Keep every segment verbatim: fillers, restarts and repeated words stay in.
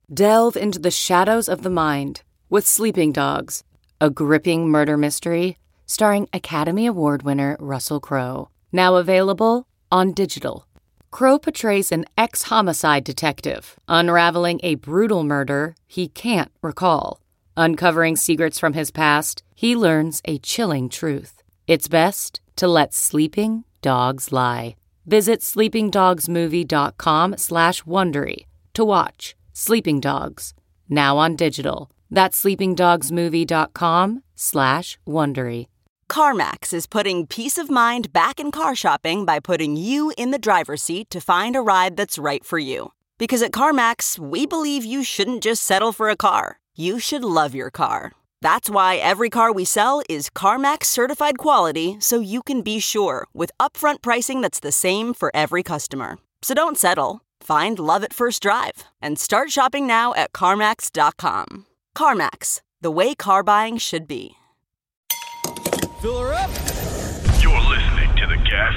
Delve into the shadows of the mind with Sleeping Dogs, a gripping murder mystery starring Academy Award winner Russell Crowe. Now available on digital. Crowe portrays an ex-homicide detective unraveling a brutal murder he can't recall. Uncovering secrets from his past, he learns a chilling truth. It's best to let sleeping dogs lie. Visit sleepingdogsmovie.com slash Wondery to watch Sleeping Dogs, now on digital. That's sleepingdogsmovie.com slash Wondery. CarMax is putting peace of mind back in car shopping by putting you in the driver's seat to find a ride that's right for you. Because at CarMax, we believe you shouldn't just settle for a car. You should love your car. That's why every car we sell is CarMax certified quality, so you can be sure with upfront pricing that's the same for every customer. So don't settle. Find love at first drive and start shopping now at CarMax dot com. CarMax, the way car buying should be. Fill her up. You're listening to the Gas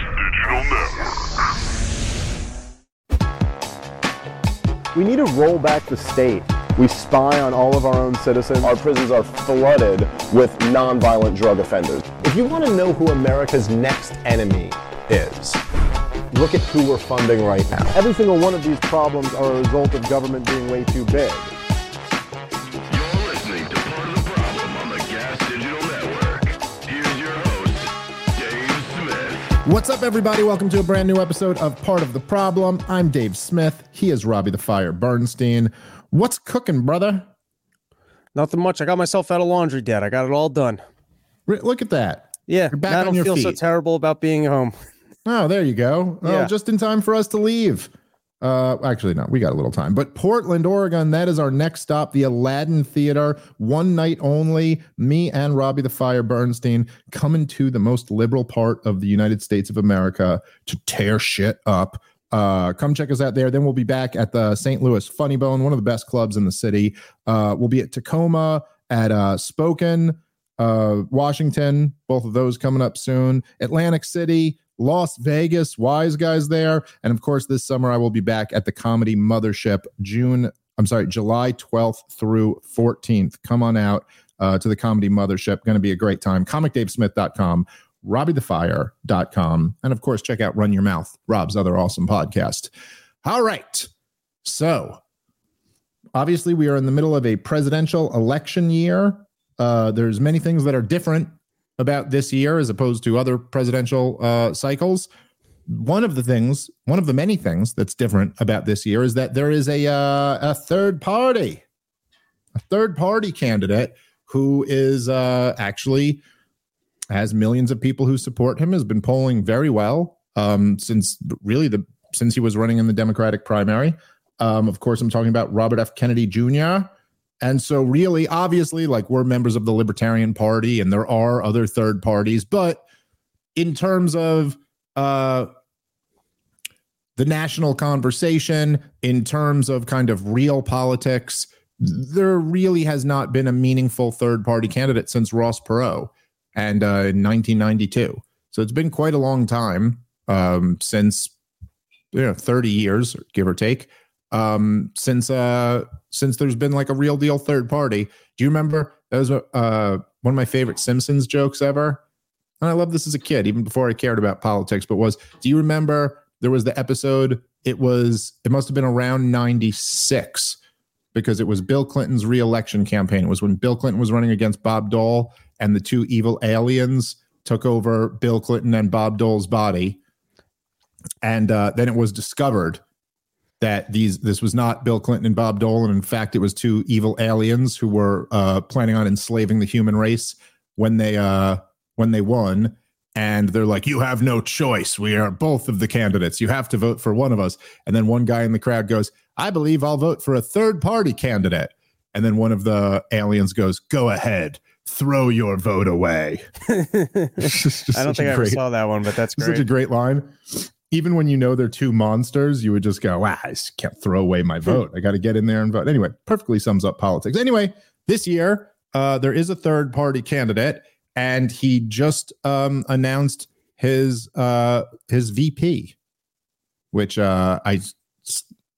Digital Network. We need to roll back the state. We spy on all of our own citizens. Our prisons are flooded with nonviolent drug offenders. If you want to know who America's next enemy is, look at who we're funding right now. Every single one of these problems are a result of government being way too big. You're listening to Part of the Problem on the Gas Digital Network. Here's your host, Dave Smith. What's up, everybody? Welcome to a brand new episode of Part of the Problem. I'm Dave Smith. He is Robbie the Fire Bernstein. What's cooking, brother? Nothing much. I got myself out of laundry debt. I got it all done. Look at that. Yeah, You're back I on don't your feel feet. so terrible about being home. Oh, there you go. Oh, Yeah. just in time for us to leave. Uh, actually, no, we got a little time. But Portland, Oregon, that is our next stop. The Aladdin Theater, one night only. Me and Robbie the Fire Bernstein coming to the most liberal part of the United States of America to tear shit up. Uh, come check us out there. Then we'll be back at the Saint Louis Funny Bone, one of the best clubs in the city. Uh, we'll be at Tacoma, at uh, Spokane, uh, Washington, both of those coming up soon. Atlantic City, Las Vegas, Wise Guys there. And of course, this summer I will be back at the Comedy Mothership, June, I'm sorry, July twelfth through fourteenth. Come on out uh, to the Comedy Mothership. Going to be a great time. comic dave smith dot com. robbie the fire dot com. And of course, check out Run Your Mouth, Rob's other awesome podcast. All right. So obviously we are in the middle of a presidential election year. Uh, there's many things that are different about this year as opposed to other presidential uh, cycles. One of the things, one of the many things that's different about this year is that there is a, uh, a third party, a third party candidate who is uh, actually has millions of people who support him, has been polling very well um, since really the since he was running in the Democratic primary. Um, of course, I'm talking about Robert F. Kennedy Junior And so really, obviously, like we're members of the Libertarian Party and there are other third parties. But in terms of uh, the national conversation, in terms of kind of real politics, there really has not been a meaningful third party candidate since Ross Perot. And uh, in nineteen ninety-two. So it's been quite a long time um, since, you know, thirty years, give or take, um, since uh, since there's been like a real deal third party. Do you remember? That was uh, one of my favorite Simpsons jokes ever. And I loved this as a kid, even before I cared about politics. But was, do you remember there was the episode? It was, it must have been around ninety-six because it was Bill Clinton's re-election campaign. It was when Bill Clinton was running against Bob Dole. And the two evil aliens took over Bill Clinton and Bob Dole's body. And uh, then it was discovered that these this was not Bill Clinton and Bob Dole. And in fact, it was two evil aliens who were uh, planning on enslaving the human race when they uh, when they won. And they're like, you have no choice. We are both of the candidates. You have to vote for one of us. And then one guy in the crowd goes, I believe I'll vote for a third party candidate. And then one of the aliens goes, go ahead. Throw your vote away. I don't think I ever saw that one, but that's great. Such a great line. Even when you know they're two monsters, you would just go, wow, I just can't throw away my vote. I got to get in there and vote. Anyway, perfectly sums up politics. Anyway, this year, uh, there is a third party candidate, and he just um, announced his uh, his V P, which uh, I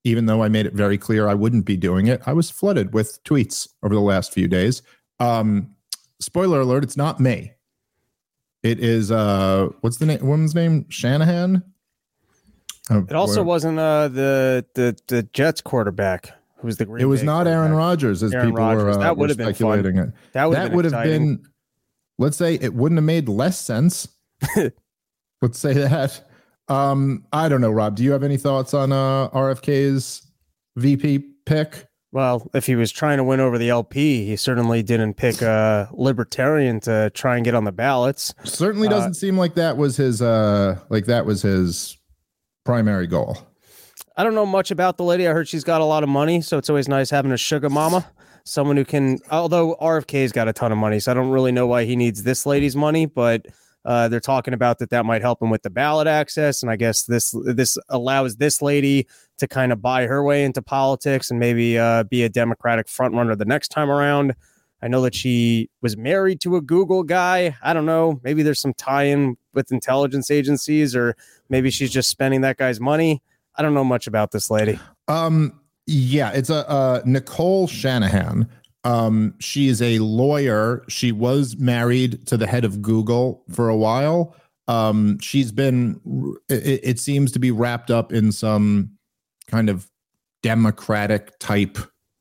even though I made it very clear I wouldn't be doing it. I was flooded with tweets over the last few days. Um, spoiler alert, it's not me. It is, uh, what's the name, woman's name? Shanahan? Uh, It also where, wasn't uh, the, the the Jets quarterback who was the Green It was Bay not Aaron Rodgers, as Aaron people Rodgers. were, uh, That would were have been speculating fun. it. That would That have been would have exciting. been, let's say it wouldn't have made less sense. Let's say that. Um, I don't know, Rob. Do you have any thoughts on uh, R F K's V P pick? Well, if he was trying to win over the L P, he certainly didn't pick a libertarian to try and get on the ballots. Certainly doesn't uh, seem like that was his uh, like that was his primary goal. I don't know much about the lady. I heard she's got a lot of money, so it's always nice having a sugar mama, someone who can. Although R F K's got a ton of money, so I don't really know why he needs this lady's money, but. Uh, they're talking about that that might help him with the ballot access, and I guess this this allows this lady to kind of buy her way into politics and maybe uh, be a Democratic frontrunner the next time around. I know that she was married to a Google guy. I don't know. Maybe there's some tie-in with intelligence agencies, or maybe she's just spending that guy's money. I don't know much about this lady. Um, yeah, it's a uh, Nicole Shanahan. Um, she is a lawyer. She was married to the head of Google for a while. Um, she's been, it, it seems to be wrapped up in some kind of Democratic type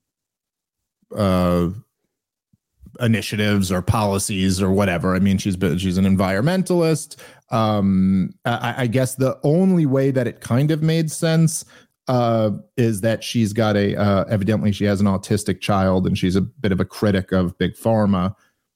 uh, initiatives or policies or whatever. I mean, she's been, she's an environmentalist. Um, I, I guess the only way that it kind of made sense uh, is that she's got a, uh, evidently she has an autistic child and she's a bit of a critic of Big Pharma.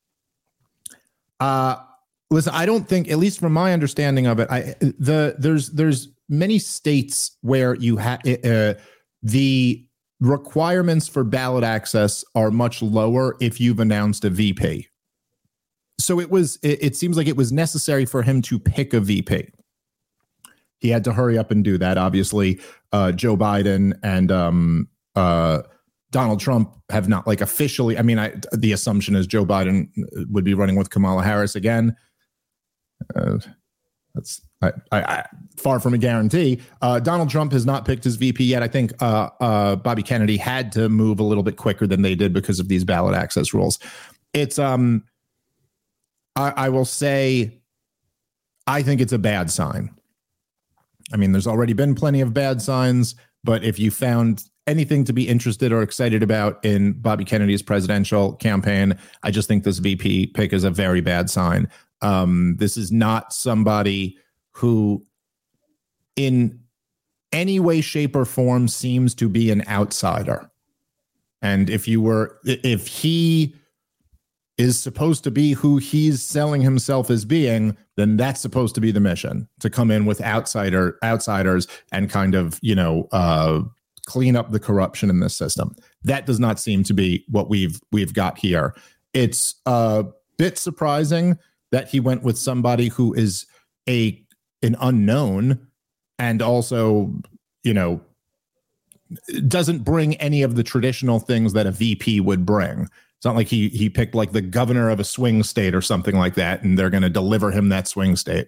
Uh, listen, I don't think, at least from my understanding of it, I, the, there's, there's many states where you have, uh, the requirements for ballot access are much lower if you've announced a V P. So it was, it, it seems like it was necessary for him to pick a V P. He had to hurry up and do that. Obviously, uh, Joe Biden and um, uh, Donald Trump have not like officially. I mean, I, the assumption is Joe Biden would be running with Kamala Harris again. Uh, that's I, I, I, far from a guarantee. Uh, Donald Trump has not picked his V P yet. I think uh, uh, Bobby Kennedy had to move a little bit quicker than they did because of these ballot access rules. It's um, I, I will say, I think it's a bad sign. I mean, there's already been plenty of bad signs, but if you found anything to be interested or excited about in Bobby Kennedy's presidential campaign, I just think this V P pick is a very bad sign. Um, this is not somebody who in any way, shape, or form seems to be an outsider. And if you were, if he is supposed to be who he's selling himself as being, then that's supposed to be the mission, to come in with outsider outsiders and kind of, you know, uh, clean up the corruption in this system. That does not seem to be what we've we've got here. It's a bit surprising that he went with somebody who is a an unknown and also, you know, doesn't bring any of the traditional things that a V P would bring. It's not like he he picked like the governor of a swing state or something like that, and they're going to deliver him that swing state.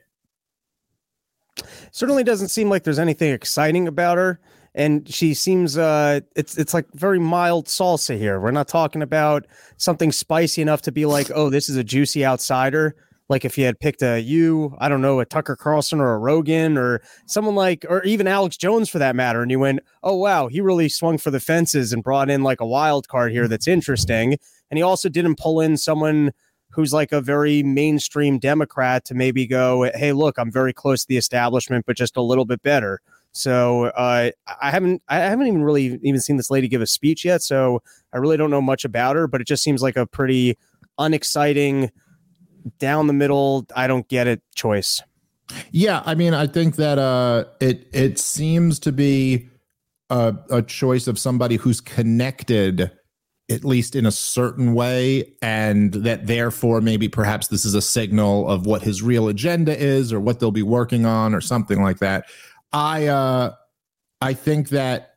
Certainly doesn't seem like there's anything exciting about her. And she seems uh, it's it's like very mild salsa here. We're not talking about something spicy enough to be like, oh, this is a juicy outsider. Like if you had picked a you, I don't know, a Tucker Carlson or a Rogan or someone like, or even Alex Jones for that matter. And you went, oh, wow, he really swung for the fences and brought in like a wild card here that's interesting. And he also didn't pull in someone who's like a very mainstream Democrat to maybe go, hey, look, I'm very close to the establishment, but just a little bit better. So uh, I haven't I haven't even really even seen this lady give a speech yet. So I really don't know much about her, but it just seems like a pretty unexciting, down the middle, I don't get it choice. Yeah, I mean, I think that uh, it it seems to be a, a choice of somebody who's connected, at least in a certain way, and that therefore maybe perhaps this is a signal of what his real agenda is or what they'll be working on or something like that. I uh, I think that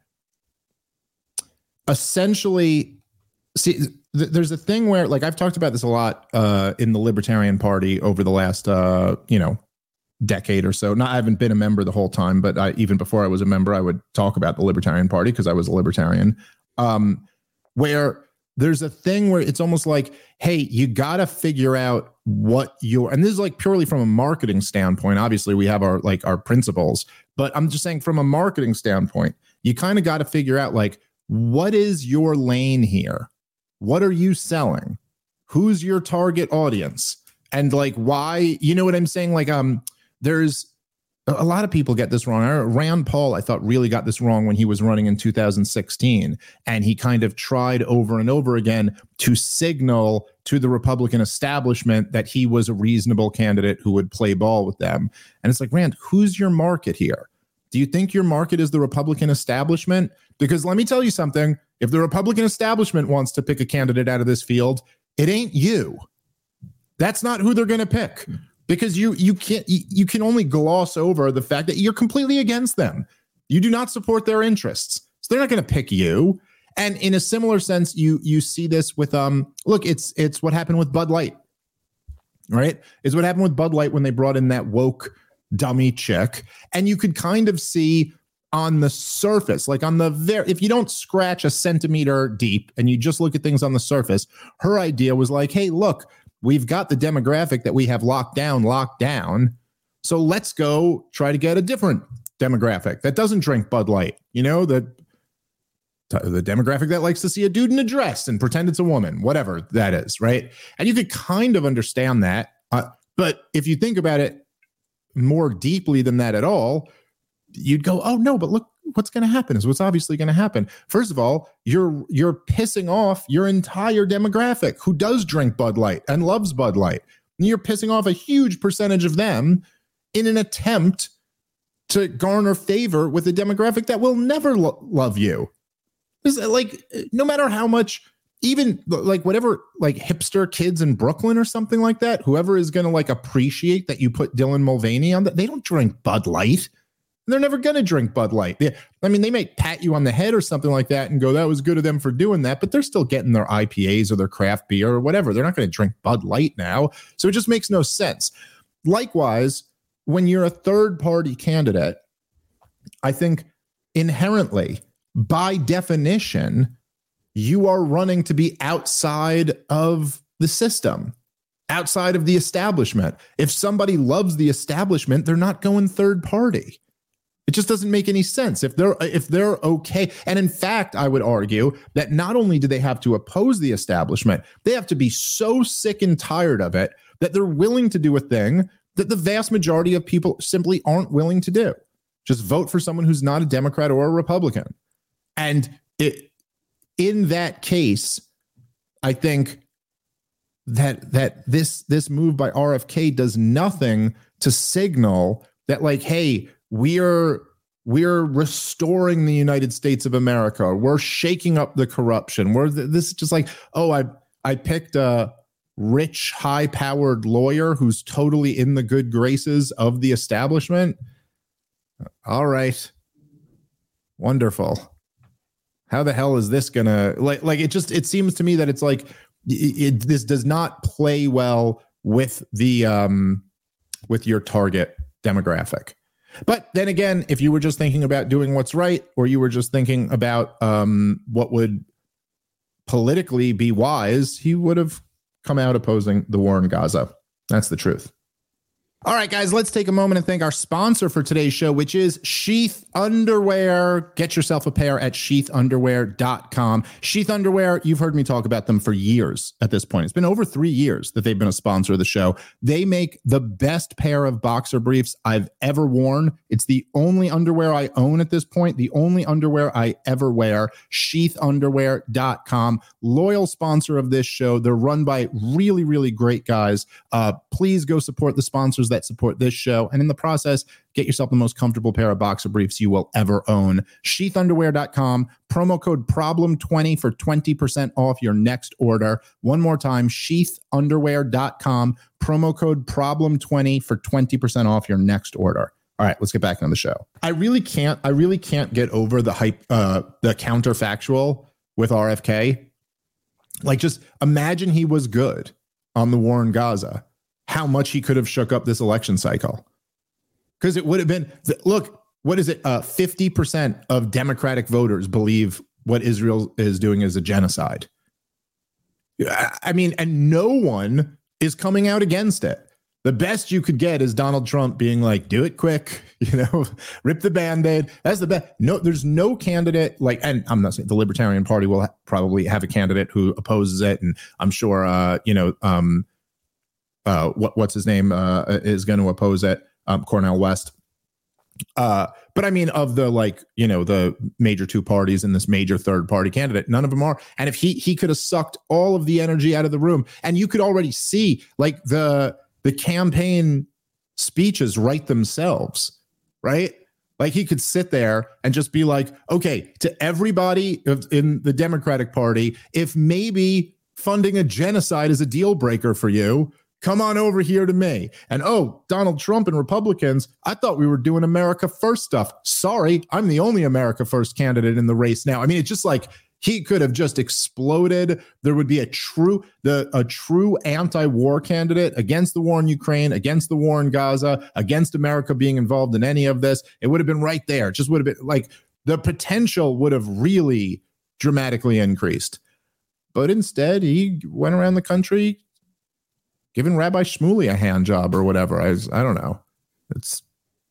essentially, see, th- there's a thing where, like, I've talked about this a lot uh, in the Libertarian Party over the last, uh, you know, decade or so. Not, I haven't been a member the whole time, but I, even before I was a member, I would talk about the Libertarian Party because I was a libertarian, um, where there's a thing where it's almost like, hey, you got to figure out what you're, and this is like purely from a marketing standpoint. Obviously we have our, like our principles, but I'm just saying from a marketing standpoint, you kind of got to figure out like, what is your lane here? What are you selling? Who's your target audience? And like, why, you know what I'm saying? Like, um, there's a lot of people get this wrong. Rand Paul, I thought, really got this wrong when he was running in two thousand sixteen. And he kind of tried over and over again to signal to the Republican establishment that he was a reasonable candidate who would play ball with them. And it's like, Rand, who's your market here? Do you think your market is the Republican establishment? Because let me tell you something. If the Republican establishment wants to pick a candidate out of this field, it ain't you. That's not who they're going to pick. Because you you can't you, you can only gloss over the fact that you're completely against them. You do not support their interests. So they're not going to pick you. And in a similar sense, you you see this with um look, it's it's what happened with Bud Light. Right? It's what happened with Bud Light when they brought in that woke dummy chick. And you could kind of see on the surface, like on the very, if you don't scratch a centimeter deep and you just look at things on the surface, her idea was like, hey, look, we've got the demographic that we have locked down, locked down. So let's go try to get a different demographic that doesn't drink Bud Light. You know, the, the demographic that likes to see a dude in a dress and pretend it's a woman, whatever that is, right? And you could kind of understand that. Uh, but if you think about it more deeply than that at all, you'd go, oh no, but look, what's going to happen is what's obviously going to happen. First of all, you're you're pissing off your entire demographic who does drink Bud Light and loves Bud Light. And you're pissing off a huge percentage of them in an attempt to garner favor with a demographic that will never lo- love you. It's like, no matter how much, even like whatever, like hipster kids in Brooklyn or something like that, whoever is going to like appreciate that you put Dylan Mulvaney on that, they don't drink Bud Light. They're never going to drink Bud Light. They, I mean, they might pat you on the head or something like that and go, that was good of them for doing that, but they're still getting their I P As or their craft beer or whatever. They're not going to drink Bud Light now. So it just makes no sense. Likewise, when you're a third party candidate, I think inherently, by definition, you are running to be outside of the system, outside of the establishment. If somebody loves the establishment, they're not going third party. It just doesn't make any sense. If they're if they're okay. And in fact, I would argue that not only do they have to oppose the establishment, they have to be so sick and tired of it that they're willing to do a thing that the vast majority of people simply aren't willing to do. Just vote for someone who's not a Democrat or a Republican. And it, in that case, I think that that this this move by R F K does nothing to signal that, like, hey, we're we're restoring the United States of America. We're shaking up the corruption. We're this is just like, oh, I I picked a rich, high-powered lawyer who's totally in the good graces of the establishment. All right, wonderful. How the hell is this gonna like? Like it just it seems to me that it's like it, it, this does not play well with the um with your target demographic. But then again, if you were just thinking about doing what's right, or you were just thinking about um, what would politically be wise, he would have come out opposing the war in Gaza. That's the truth. All right, guys, let's take a moment and thank our sponsor for today's show, which is Sheath Underwear. Get yourself a pair at sheath underwear dot com. Sheath Underwear, you've heard me talk about them for years at this point. It's been over three years that they've been a sponsor of the show. They make the best pair of boxer briefs I've ever worn. It's the only underwear I own at this point, the only underwear I ever wear. sheath underwear dot com. Loyal sponsor of this show. They're run by really, really great guys. Uh, please go support the sponsors that support this show, and in the process, get yourself the most comfortable pair of boxer briefs you will ever own. sheath underwear dot com, promo code problem twenty for twenty percent off your next order. One more time, sheath underwear dot com, promo code problem twenty for twenty percent off your next order. All right, let's get back on the show. I really can't, I really can't get over the hype, uh, the counterfactual with R F K. Like, just imagine he was good on the war in Gaza. How much he could have shook up this election cycle. because it would have been, look, what is it? Uh, fifty percent of Democratic voters believe what Israel is doing is a genocide. I mean, and no one is coming out against it. The best you could get is Donald Trump being like, do it quick, you know, rip the Band-Aid. That's the best. No, there's no candidate like, and I'm not saying the Libertarian Party will ha- probably have a candidate who opposes it. And I'm sure, uh, you know, um, uh, what, what's his name uh, is going to oppose it, um, Cornel West. Uh, but I mean, of the like, you know, the major two parties and this major third party candidate, none of them are. And if he he could have sucked all of the energy out of the room, and you could already see like the the campaign speeches write themselves, right? Like he could sit there and just be like, okay, to everybody in the Democratic Party, if maybe funding a genocide is a deal breaker for you, come on over here to me. And oh, Donald Trump and Republicans, I thought we were doing America First stuff. Sorry, I'm the only America First candidate in the race now. I mean, it's just like he could have just exploded. There would be a true the a true anti-war candidate against the war in Ukraine, against the war in Gaza, against America being involved in any of this. It would have been right there. It just would have been like the potential would have really dramatically increased. But instead, he went around the country giving Rabbi Shmuley a hand job or whatever. I, I don't know. It's.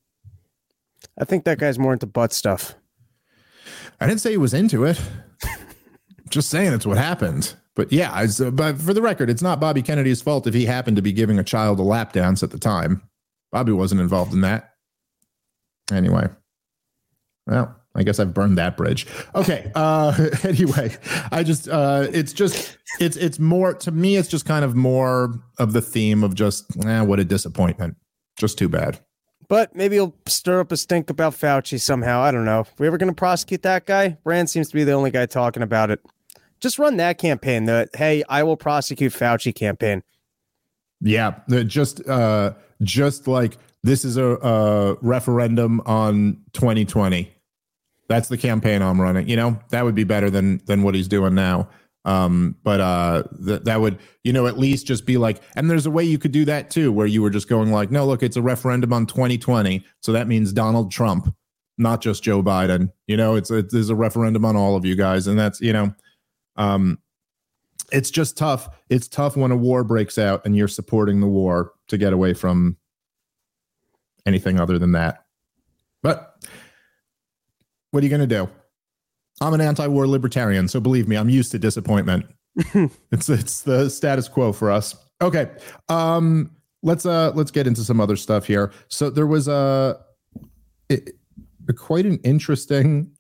I think that guy's more into butt stuff. I didn't say he was into it. Just saying it's what happened. But yeah, I, but for the record, it's not Bobby Kennedy's fault if he happened to be giving a child a lap dance at the time. Bobby wasn't involved in that. Anyway. Well, I guess I've burned that bridge. Okay. Uh, anyway, I just, uh, it's just, it's, it's more, to me, it's just kind of more of the theme of just, eh, what a disappointment. Just too bad. But maybe he'll stir up a stink about Fauci somehow. I don't know. We ever going to prosecute that guy? Rand seems to be the only guy talking about it. Just run that campaign. The, hey, I will prosecute Fauci campaign. Yeah. Just, uh, just like this is a, a referendum on twenty twenty. That's the campaign I'm running. You know, that would be better than than what he's doing now. Um, but uh, th- that would, you know, at least just be like, and there's a way you could do that too, where you were just going like, no, look, it's a referendum on twenty twenty. So that means Donald Trump, not just Joe Biden. You know, it's it is a referendum on all of you guys. And that's, you know, um, it's just tough. It's tough when a war breaks out and you're supporting the war to get away from anything other than that. But what are you going to do? I'm an anti-war libertarian, so believe me, I'm used to disappointment. it's it's the status quo for us. Okay, um, let's uh let's get into some other stuff here. So there was a, it, a quite an interesting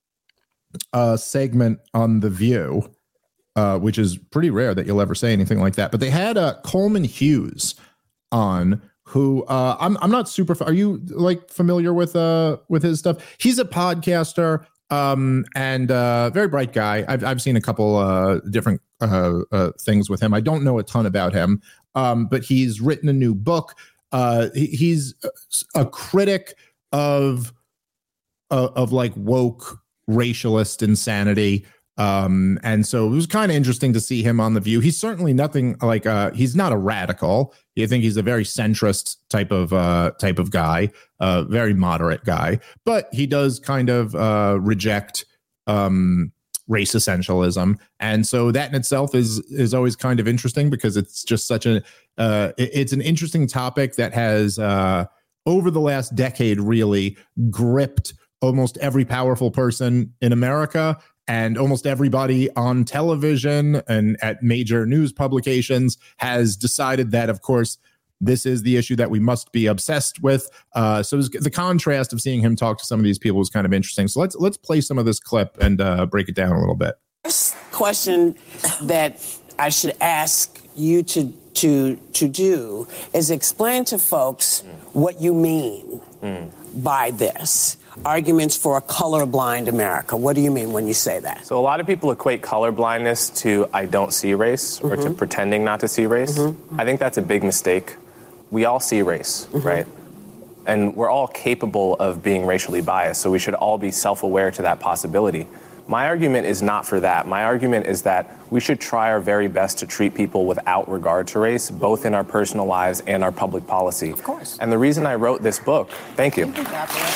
uh, segment on The View, uh, which is pretty rare that you'll ever say anything like that. But they had uh, Coleman Hughes on. Who uh, I'm I'm not super. Are you like familiar with uh with his stuff? He's a podcaster um, and uh, very bright guy. I've I've seen a couple uh, different uh, uh, things with him. I don't know a ton about him, um, but he's written a new book. Uh, he, he's a critic of uh, of like woke racialist insanity. Um, and so it was kind of interesting to see him on The View. He's certainly nothing like uh he's not a radical. You think he's a very centrist type of uh type of guy, uh very moderate guy, but he does kind of uh reject um race essentialism. And so that in itself is is always kind of interesting because it's just such a uh it, it's an interesting topic that has uh over the last decade really gripped almost every powerful person in America. And almost everybody on television and at major news publications has decided that, of course, this is the issue that we must be obsessed with. Uh, so the contrast of seeing him talk to some of these people was kind of interesting. So let's let's play some of this clip and uh, break it down a little bit. First question that I should ask you to to to do is explain to folks what you mean mm. by this. Arguments for a colorblind America. What do you mean when you say that? So a lot of people equate colorblindness to I don't see race mm-hmm. or to pretending not to see race. Mm-hmm. I think that's a big mistake. We all see race, mm-hmm. right? And we're all capable of being racially biased, so we should all be self-aware to that possibility. My argument is not for that. My argument is that we should try our very best to treat people without regard to race, both in our personal lives and our public policy. Of course. And the reason I wrote this book, thank you. You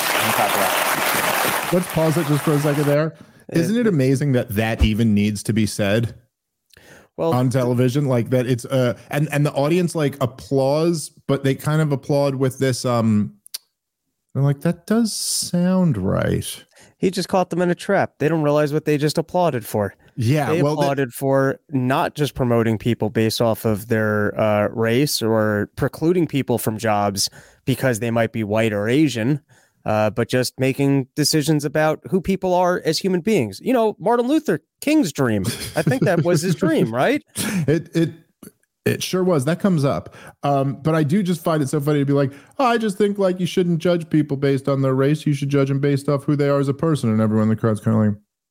can Let's pause it just for a second there. Isn't it amazing that that even needs to be said? Well, on television, like that it's uh and and the audience like applause, but they kind of applaud with this um they're like, that does sound right. He just caught them in a trap. They don't realize what they just applauded for. Yeah, they well, applauded they- for not just promoting people based off of their uh, race or precluding people from jobs because they might be white or Asian, uh, but just making decisions about who people are as human beings. You know, Martin Luther King's dream. I think that was his dream, right? It it it sure was. That comes up. Um, but I do just find it so funny to be like, oh, I just think like you shouldn't judge people based on their race. You should judge them based off who they are as a person. And everyone in the crowd's kind of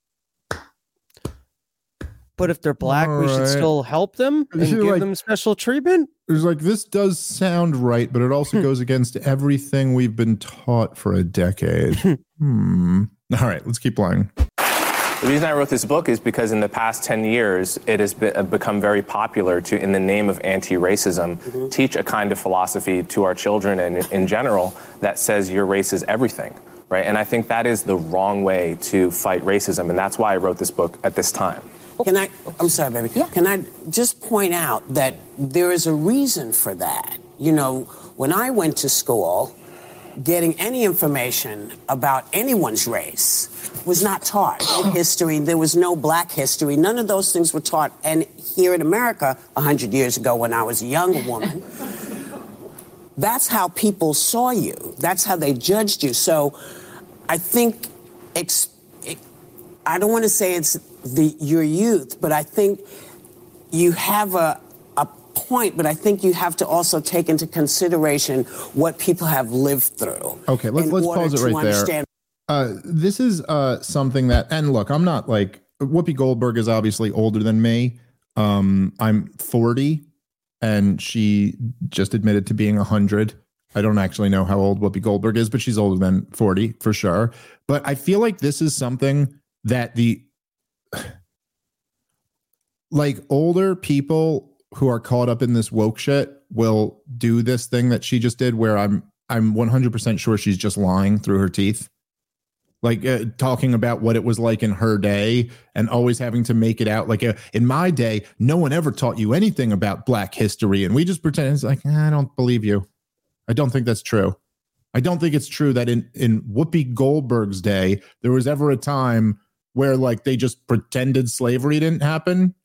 like, but if they're black, all we should right. still help them and give like, them special treatment. It's like, this does sound right, but it also goes against everything we've been taught for a decade. hmm. All right, let's keep playing. The reason I wrote this book is because in the past ten years, it has be, uh, become very popular to, in the name of anti-racism, mm-hmm. teach a kind of philosophy to our children and in general that says your race is everything, right? And I think that is the wrong way to fight racism, and that's why I wrote this book at this time. Can I, I'm sorry, baby. Yeah. Can I just point out that there is a reason for that? You know, when I went to school, getting any information about anyone's race was not taught. No history, there was no black history. None of those things were taught. And here in America, one hundred years ago when I was a younger woman, that's how people saw you. That's how they judged you. So I think, ex- I don't want to say it's the your youth, but I think you have a, a point, but I think you have to also take into consideration what people have lived through. Okay, let's let's pause it right there. Uh, this is uh, something that, and look, I'm not like, Whoopi Goldberg is obviously older than me. Um, I'm forty, and she just admitted to being one hundred. I don't actually know how old Whoopi Goldberg is, but she's older than forty for sure. But I feel like this is something that the, like older people who are caught up in this woke shit will do this thing that she just did where I'm, I'm one hundred percent sure she's just lying through her teeth. Like uh, talking about what it was like in her day and always having to make it out like uh, in my day, no one ever taught you anything about black history. And we just pretend it's like, I don't believe you. I don't think that's true. I don't think it's true that in, in Whoopi Goldberg's day, there was ever a time where like they just pretended slavery didn't happen.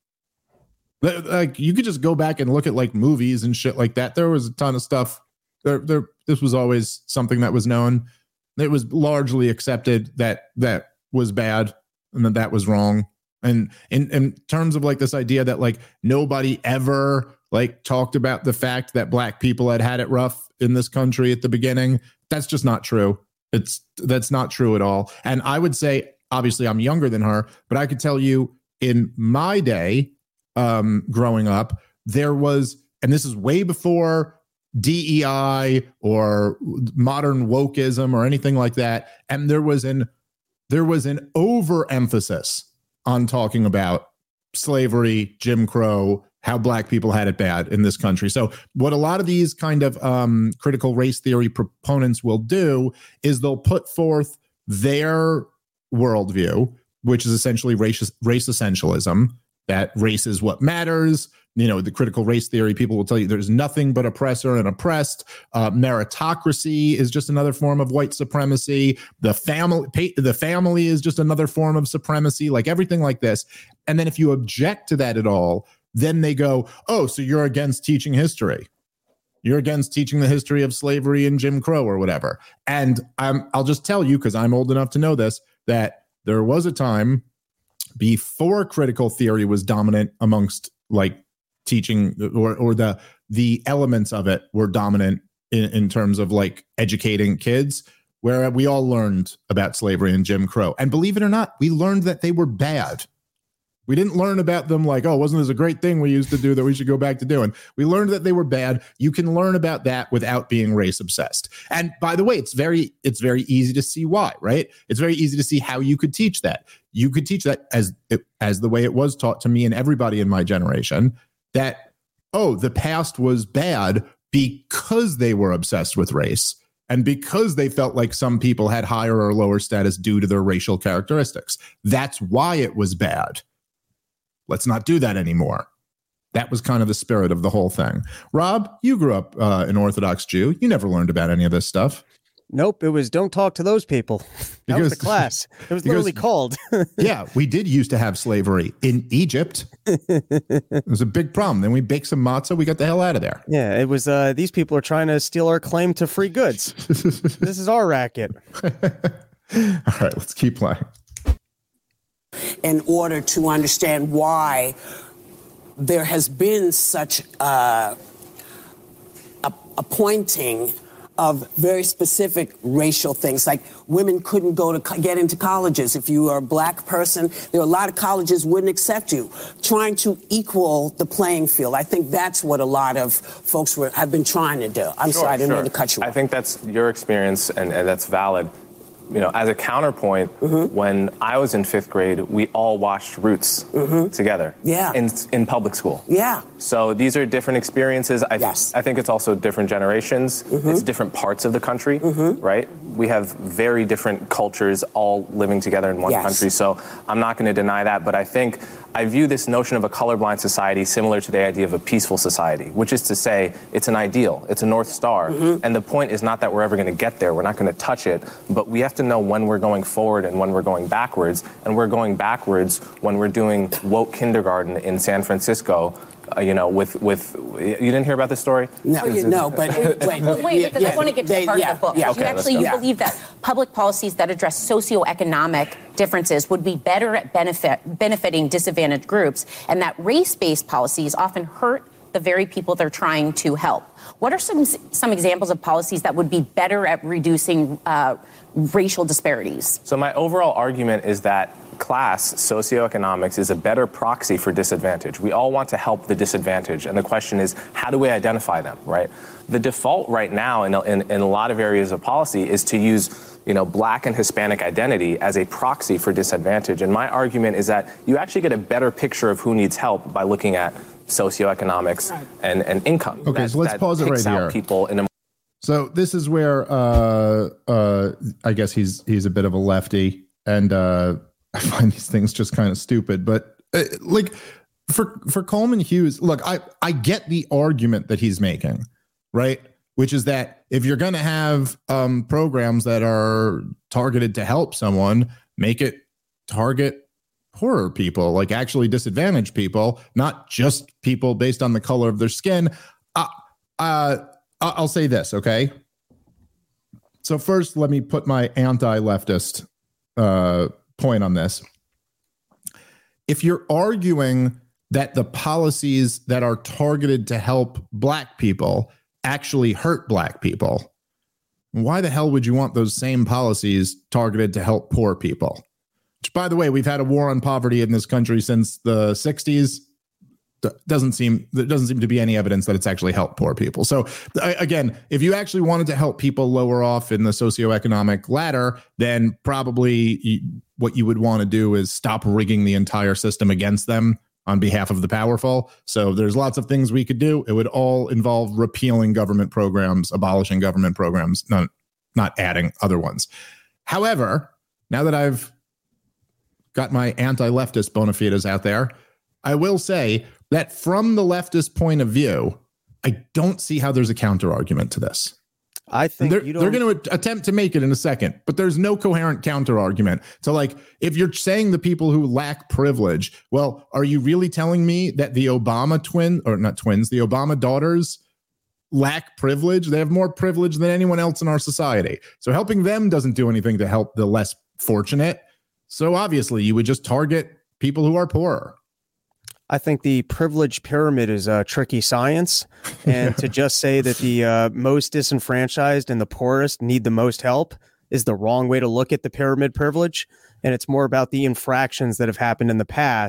Like you could just go back and look at like movies and shit like that. There was a ton of stuff there. There, this was always something that was known. It was largely accepted that that was bad and that that was wrong. And in, in terms of like this idea that like nobody ever like talked about the fact that black people had had it rough in this country at the beginning, that's just not true. It's that's not true at all. And I would say, obviously I'm younger than her, but I could tell you in my day um, growing up, there was, and this is way before D E I or modern wokeism or anything like that. And there was an there was an overemphasis on talking about slavery, Jim Crow, how black people had it bad in this country. So what a lot of these kind of um, critical race theory proponents will do is they'll put forth their worldview, which is essentially race, race essentialism, that race is what matters. You know, the critical race theory, people will tell you there's nothing but oppressor and oppressed. Uh, meritocracy is just another form of white supremacy. The family, the family is just another form of supremacy, like everything like this. And then if you object to that at all, then they go, oh, so you're against teaching history. You're against teaching the history of slavery and Jim Crow or whatever. And I'm, I'll just tell you, because I'm old enough to know this, that there was a time before critical theory was dominant amongst like teaching or or the the elements of it were dominant in, in terms of like educating kids, where we all learned about slavery and Jim Crow. And believe it or not, we learned that they were bad. We didn't learn about them like, oh, wasn't this a great thing we used to do that we should go back to doing? We learned that they were bad. You can learn about that without being race obsessed. And by the way, it's very, it's very easy to see why, right? It's very easy to see how you could teach that. You could teach that as, as the way it was taught to me and everybody in my generation, that, oh, the past was bad because they were obsessed with race. And because they felt like some people had higher or lower status due to their racial characteristics. That's why it was bad. Let's not do that anymore. That was kind of the spirit of the whole thing. Rob, you grew up uh, an Orthodox Jew. You never learned about any of this stuff. Nope, it was don't talk to those people. That because, was the class. It was literally because, called. Yeah, we did used to have slavery in Egypt. It was a big problem. Then we baked some matzah. We got the hell out of there. Yeah, it was. Uh, these people are trying to steal our claim to free goods. This is our racket. All right, let's keep playing. In order to understand why there has been such a, a, a pointing of very specific racial things, like women couldn't go to co- get into colleges. If you are a black person, there are a lot of colleges wouldn't accept you. Trying to equal the playing field. I think that's what a lot of folks were, have been trying to do. I'm sure, sorry, I didn't sure. mean to cut you off. I think that's your experience, and, and that's valid. You know, as a counterpoint, mm-hmm. when I was in fifth grade, we all watched Roots mm-hmm. together. Yeah. In in public school. Yeah. So these are different experiences. I, yes. I think it's also different generations. Mm-hmm. It's different parts of the country, mm-hmm. right? We have very different cultures all living together in one yes. country. So I'm not going to deny that. But I think I view this notion of a colorblind society similar to the idea of a peaceful society, which is to say it's an ideal, it's a North Star. Mm-hmm. And the point is not that we're ever going to get there. We're not going to touch it. But we have to know when we're going forward and when we're going backwards. And we're going backwards when we're doing woke kindergarten in San Francisco. Uh, you know, with, with, you didn't hear about this story? No, you, no, but wait, wait, wait, wait because yeah, I want to get to they, the part yeah, of the book. Yeah, you okay, actually you yeah. believe that public policies that address socioeconomic differences would be better at benefit benefiting disadvantaged groups, and that race-based policies often hurt the very people they're trying to help. What are some some examples of policies that would be better at reducing uh, racial disparities? So my overall argument is that class, socioeconomics, is a better proxy for disadvantage. We all want to help the disadvantaged, and the question is, how do we identify them, right? The default right now in, in, in a lot of areas of policy is to use, you know, black and Hispanic identity as a proxy for disadvantage. And my argument is that you actually get a better picture of who needs help by looking at socioeconomics right. and, and income. Okay, that, so let's that pause it right here. People in a so this is where uh, uh, I guess he's he's a bit of a lefty, and uh, I find these things just kind of stupid. But uh, like for for Coleman Hughes, look, I I get the argument that he's making, right? Which is that if you're going to have um, programs that are targeted to help someone, make it target poorer people, like actually disadvantaged people, not just people based on the color of their skin. Uh, uh, I'll say this, okay? So first, let me put my anti-leftist uh, point on this. If you're arguing that the policies that are targeted to help black people actually hurt black people, why the hell would you want those same policies targeted to help poor people? Which, by the way, we've had a war on poverty in this country since the sixties. Doesn't seem there doesn't seem to be any evidence that it's actually helped poor people. So again, if you actually wanted to help people lower off in the socioeconomic ladder, then probably what you would want to do is stop rigging the entire system against them on behalf of the powerful. So there's lots of things we could do. It would all involve repealing government programs, abolishing government programs, not not adding other ones. However, now that I've got my anti-leftist bona fides out there, I will say that from the leftist point of view, I don't see how there's a counter argument to this. I think they're, you don't... they're going to attempt to make it in a second, but there's no coherent counter argument. So like, if you're saying the people who lack privilege, well, are you really telling me that the Obama twin or not twins, the Obama daughters lack privilege? They have more privilege than anyone else in our society. So helping them doesn't do anything to help the less fortunate. So obviously you would just target people who are poorer. I think the privilege pyramid is a tricky science, and to just say that the uh, most disenfranchised and the poorest need the most help is the wrong way to look at the pyramid privilege. And it's more about the infractions that have happened in the past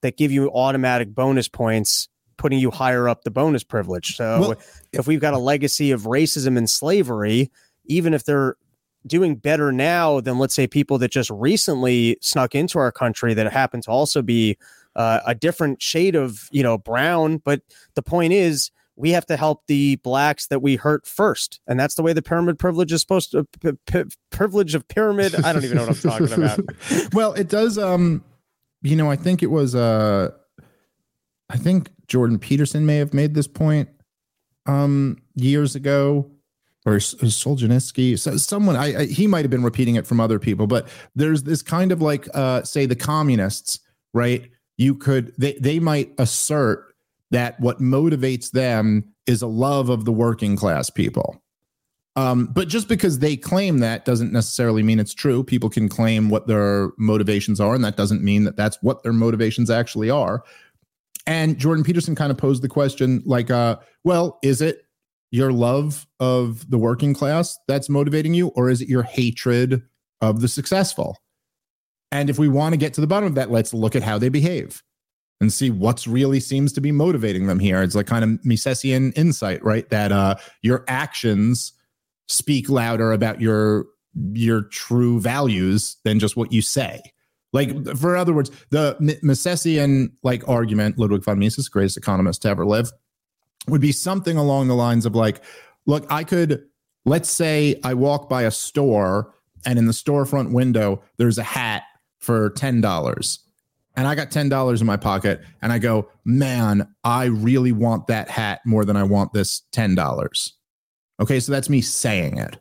that give you automatic bonus points, putting you higher up the bonus privilege. So well, if we've got a legacy of racism and slavery, even if they're doing better now than, let's say, people that just recently snuck into our country that happen to also be uh, a different shade of, you know, brown. But the point is, we have to help the blacks that we hurt first. And that's the way the pyramid privilege is supposed to p- p- privilege of pyramid. I don't even know what I'm talking about. Well, it does. Um, you know, I think it was, uh, I think Jordan Peterson may have made this point um, years ago, or Solzhenitsyn, so someone, I, I he might have been repeating it from other people, but there's this kind of like, uh, say the communists, right? You could, they, they might assert that what motivates them is a love of the working class people. Um, but just because they claim that doesn't necessarily mean it's true. People can claim what their motivations are, and that doesn't mean that that's what their motivations actually are. And Jordan Peterson kind of posed the question like, uh, well, is it your love of the working class that's motivating you, or is it your hatred of the successful? And if we want to get to the bottom of that, let's look at how they behave and see what's really seems to be motivating them here. It's like kind of Misesian insight, right? That uh, your actions speak louder about your your true values than just what you say. Like, for other words, the Misesian like argument, Ludwig von Mises, greatest economist to ever live, would be something along the lines of like, look, I could, let's say I walk by a store and in the storefront window, there's a hat for ten dollars. And I got ten dollars in my pocket and I go, man, I really want that hat more than I want this ten dollars. Okay, so that's me saying it.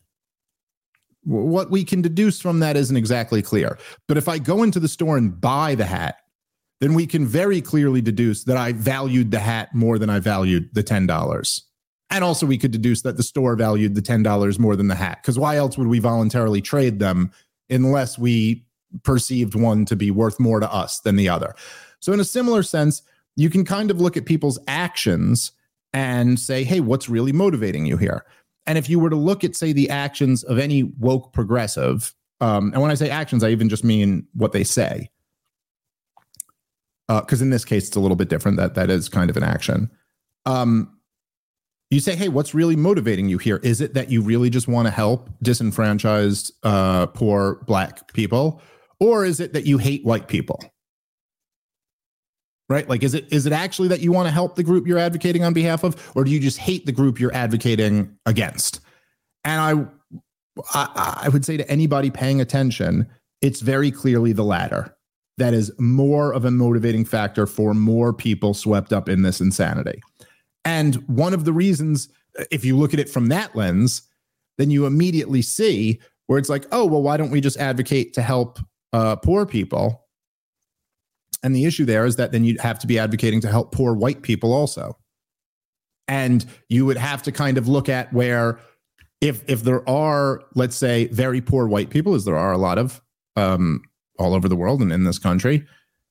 What we can deduce from that isn't exactly clear. But if I go into the store and buy the hat, then we can very clearly deduce that I valued the hat more than I valued the ten dollars. And also we could deduce that the store valued the ten dollars more than the hat. Because why else would we voluntarily trade them unless we perceived one to be worth more to us than the other? So in a similar sense, you can kind of look at people's actions and say, hey, what's really motivating you here? And if you were to look at, say, the actions of any woke progressive, um, and when I say actions, I even just mean what they say. Because uh, in this case, it's a little bit different. That that is kind of an action. Um, you say, hey, what's really motivating you here? Is it that you really just want to help disenfranchised, uh, poor black people? Or is it that you hate white people? Right? Like, is it is it actually that you want to help the group you're advocating on behalf of? Or do you just hate the group you're advocating against? And I, I, I would say to anybody paying attention, it's very clearly the latter. That is more of a motivating factor for more people swept up in this insanity. And one of the reasons, if you look at it from that lens, then you immediately see where it's like, oh, well, why don't we just advocate to help uh, poor people? And the issue there is that then you'd have to be advocating to help poor white people also. And you would have to kind of look at where if if there are, let's say, very poor white people, as there are a lot of um, all over the world and in this country,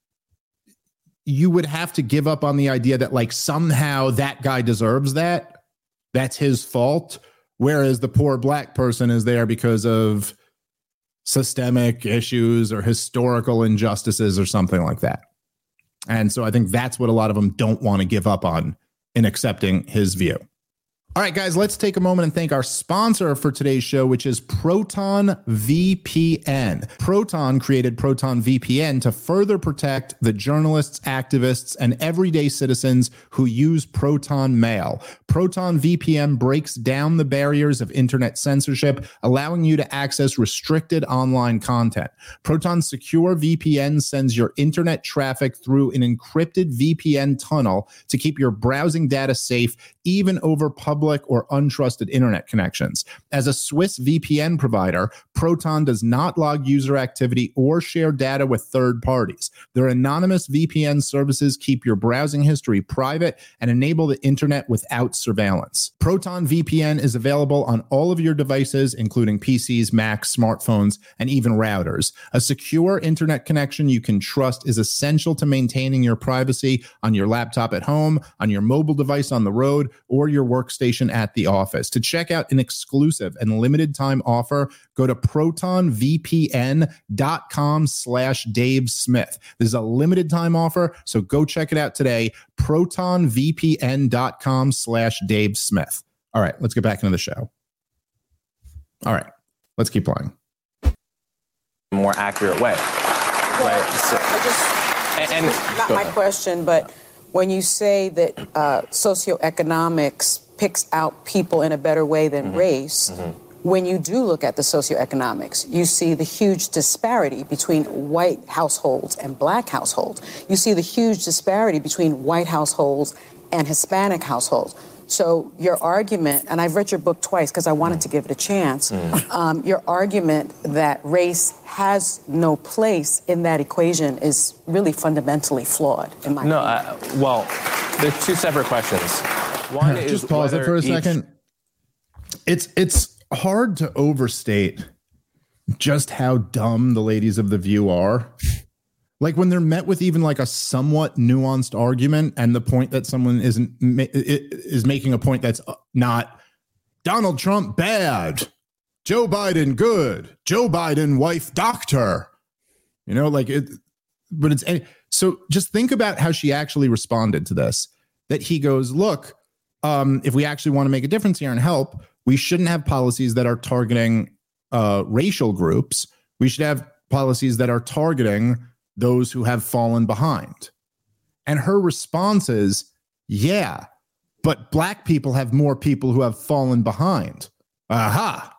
you would have to give up on the idea that like somehow that guy deserves that. That's his fault. Whereas the poor black person is there because of systemic issues or historical injustices or something like that. And so I think that's what a lot of them don't want to give up on in accepting his view. All right, guys, let's take a moment and thank our sponsor for today's show, which is Proton V P N. Proton created Proton V P N to further protect the journalists, activists, and everyday citizens who use Proton Mail. Proton V P N breaks down the barriers of internet censorship, allowing you to access restricted online content. Proton's secure V P N sends your internet traffic through an encrypted V P N tunnel to keep your browsing data safe, even over public or untrusted internet connections. As a Swiss V P N provider, Proton does not log user activity or share data with third parties. Their anonymous V P N services keep your browsing history private and enable the internet without surveillance. Proton V P N is available on all of your devices, including P Cs, Macs, smartphones, and even routers. A secure internet connection you can trust is essential to maintaining your privacy on your laptop at home, on your mobile device on the road, or your workstation conversation at the office. To check out an exclusive and limited time offer, go to protonvpn.com slash Dave Smith. This is a limited time offer, so go check it out today. protonvpn.com slash Dave Smith. All right, let's get back into the show. All right, let's keep playing. More accurate way. Well, right? So, I just, and, this is not my question, but when you say that uh, socioeconomics picks out people in a better way than mm-hmm. race, mm-hmm. when you do look at the socioeconomics, you see the huge disparity between white households and black households. You see the huge disparity between white households and Hispanic households. So your argument, and I've read your book twice because I wanted mm. to give it a chance, mm. um, your argument that race has no place in that equation is really fundamentally flawed, in my no, opinion. No, uh, well, there's two separate questions. One is just pause it for a each... second. It's it's hard to overstate just how dumb the ladies of The View are. Like when they're met with even like a somewhat nuanced argument, and the point that someone isn't is making a point that's not Donald Trump bad, Joe Biden good, Joe Biden wife doctor, you know, like it. But it's so just think about how she actually responded to this. That he goes, look, um, if we actually want to make a difference here and help, we shouldn't have policies that are targeting uh, racial groups. We should have policies that are targeting those who have fallen behind. And her response is, yeah, but black people have more people who have fallen behind. Aha.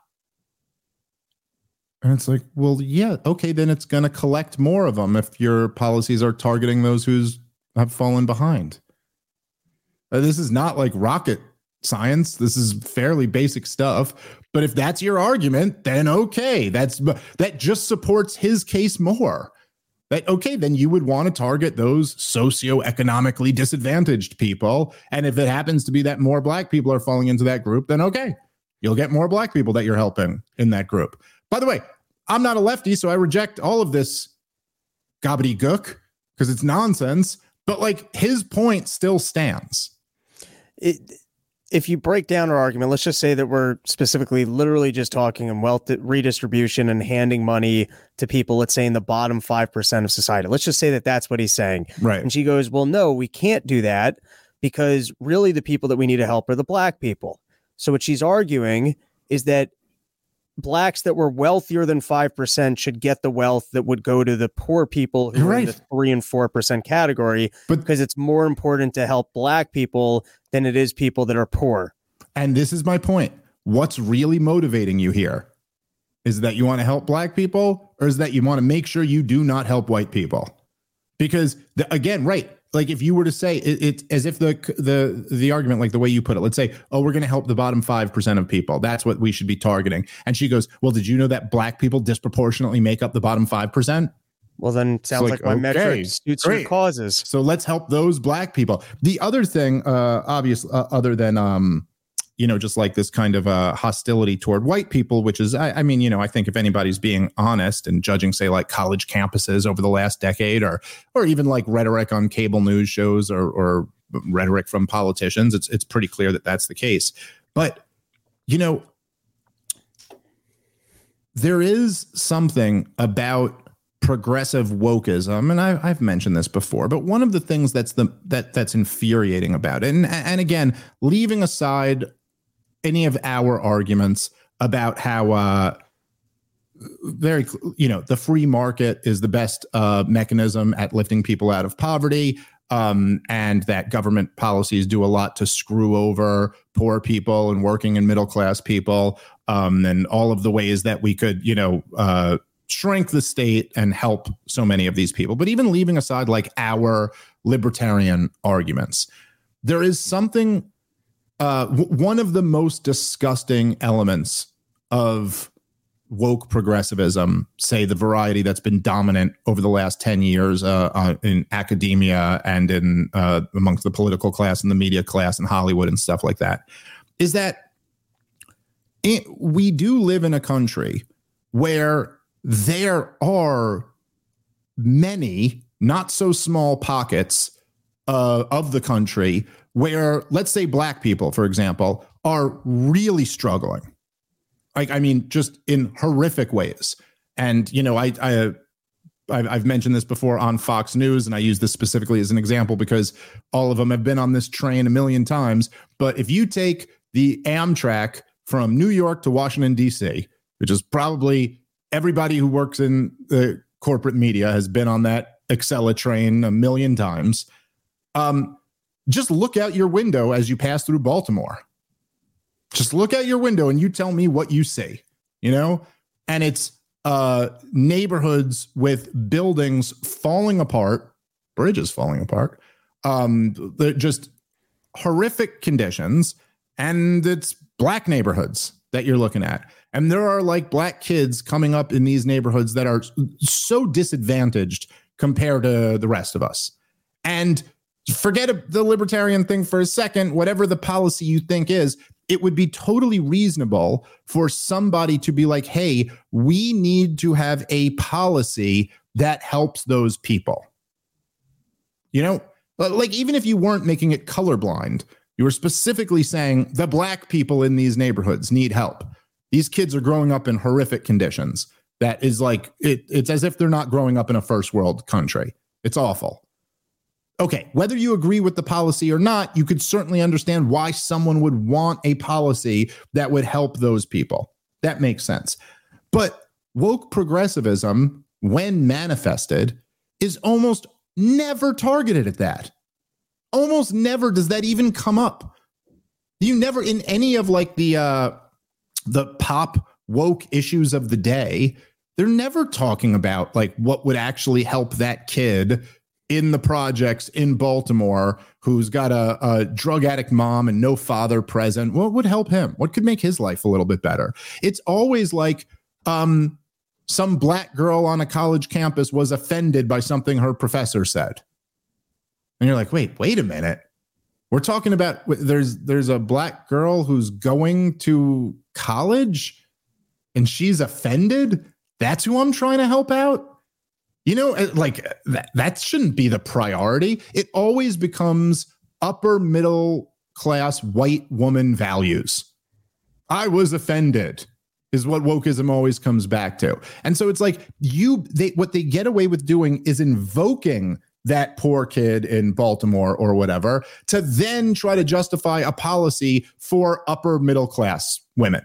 And it's like, well, yeah, okay, then it's going to collect more of them if your policies are targeting those who have fallen behind. Uh, this is not like rocket science. This is fairly basic stuff. But if that's your argument, then okay, that's that just supports his case more. That, okay, then you would want to target those socioeconomically disadvantaged people. And if it happens to be that more black people are falling into that group, then okay, you'll get more black people that you're helping in that group. By the way, I'm not a lefty, so I reject all of this gobbledygook because it's nonsense. But like his point still stands. It, if you break down our argument, let's just say that we're specifically literally just talking in wealth redistribution and handing money to people, let's say in the bottom five percent of society. Let's just say that that's what he's saying. Right. And she goes, well, no, we can't do that because really the people that we need to help are the black people. So what she's arguing is that blacks that were wealthier than five percent should get the wealth that would go to the poor people who right. are in the three and four percent category, but because it's more important to help black people than it is people that are poor. And this is my point. What's really motivating you here? Is that you want to help black people, or is that you want to make sure you do not help white people? Because the, again, right. Like if you were to say it, it's as if the the the argument, like the way you put it, let's say, oh, we're going to help the bottom five percent of people. That's what we should be targeting. And she goes, well, did you know that black people disproportionately make up the bottom five percent? Well, then it sounds like, like my okay, metric suits your causes. So let's help those black people. The other thing, uh, obviously, uh, other than, um, you know, just like this kind of uh, hostility toward white people, which is, I, I mean, you know, I think if anybody's being honest and judging, say, like college campuses over the last decade, or or even like rhetoric on cable news shows, or, or rhetoric from politicians, it's it's pretty clear that that's the case. But, you know, there is something about progressive wokeism, and I, I've mentioned this before, but one of the things that's the that that's infuriating about it, and and again, leaving aside any of our arguments about how uh, very, you know, the free market is the best uh, mechanism at lifting people out of poverty, um, and that government policies do a lot to screw over poor people and working and middle class people, um, and all of the ways that we could, you know, uh, shrink the state and help so many of these people. But even leaving aside like our libertarian arguments, there is something, uh, w- one of the most disgusting elements of woke progressivism, say the variety that's been dominant over the last ten years uh, uh, in academia and in uh, amongst the political class and the media class and Hollywood and stuff like that, is that it, we do live in a country where there are many not so small pockets uh, of the country where, let's say black people, for example, are really struggling. Like, I mean, just in horrific ways. And, you know, I, I, I've mentioned this before on Fox News, and I use this specifically as an example because all of them have been on this train a million times. But if you take the Amtrak from New York to Washington, D C, which is probably everybody who works in the corporate media has been on that Acela train a million times. Um, just look out your window as you pass through Baltimore. Just look out your window and you tell me what you see, you know? And it's uh, neighborhoods with buildings falling apart, bridges falling apart, um, they're just horrific conditions. And it's black neighborhoods that you're looking at. And there are like black kids coming up in these neighborhoods that are so disadvantaged compared to the rest of us. And forget the libertarian thing for a second, whatever the policy you think is, it would be totally reasonable for somebody to be like, hey, we need to have a policy that helps those people. You know, like even if you weren't making it colorblind, you were specifically saying the black people in these neighborhoods need help. These kids are growing up in horrific conditions. That is like, it, it's as if they're not growing up in a first world country. It's awful. Okay, whether you agree with the policy or not, you could certainly understand why someone would want a policy that would help those people. That makes sense. But woke progressivism, when manifested, is almost never targeted at that. Almost never does that even come up. You never, in any of like the uh, the pop woke issues of the day, they're never talking about like what would actually help that kid in the projects in Baltimore who's got a, a drug addict mom and no father present. What would help him? What could make his life a little bit better? It's always like um, some black girl on a college campus was offended by something her professor said. And you're like, wait, wait a minute. We're talking about there's there's a black girl who's going to college and she's offended. That's who I'm trying to help out. You know, like that, that shouldn't be the priority. It always becomes upper middle class white woman values. I was offended is what wokeism always comes back to. And so it's like you, they, what they get away with doing is invoking that poor kid in Baltimore or whatever to then try to justify a policy for upper middle class women.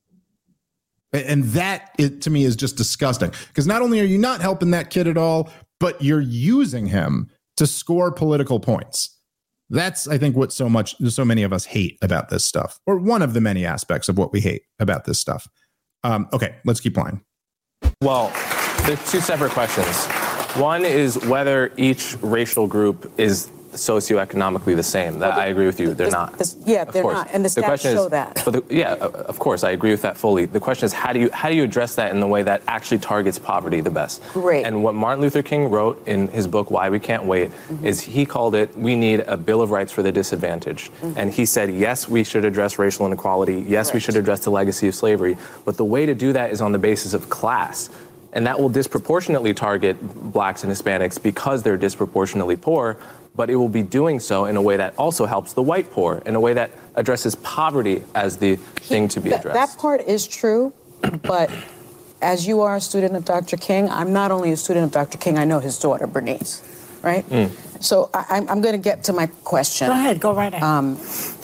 And that, it, to me, is just disgusting. Because not only are you not helping that kid at all, but you're using him to score political points. That's, I think, what so much, so many of us hate about this stuff, or one of the many aspects of what we hate about this stuff. Um, okay, let's keep playing. Well, there's two separate questions. One is whether each racial group is socioeconomically the same. That well, the, I agree with you. They're the, not. The, yeah, of they're course. not, and the stats the show is, that. But the, yeah, of course, I agree with that fully. The question is, how do you how do you address that in the way that actually targets poverty the best? Great. And what Martin Luther King wrote in his book Why We Can't Wait mm-hmm. is he called it, we need a Bill of Rights for the disadvantaged. Mm-hmm. And he said, yes, we should address racial inequality. Yes, right. we should address the legacy of slavery. But the way to do that is on the basis of class. And that will disproportionately target blacks and Hispanics because they're disproportionately poor. But it will be doing so in a way that also helps the white poor, in a way that addresses poverty as the thing to be addressed. That, that part is true, but as you are a student of Doctor King, I'm not only a student of Doctor King, I know his daughter, Bernice, right? Mm. So I, I'm, I'm going to get to my question. Go ahead, go right ahead. Um,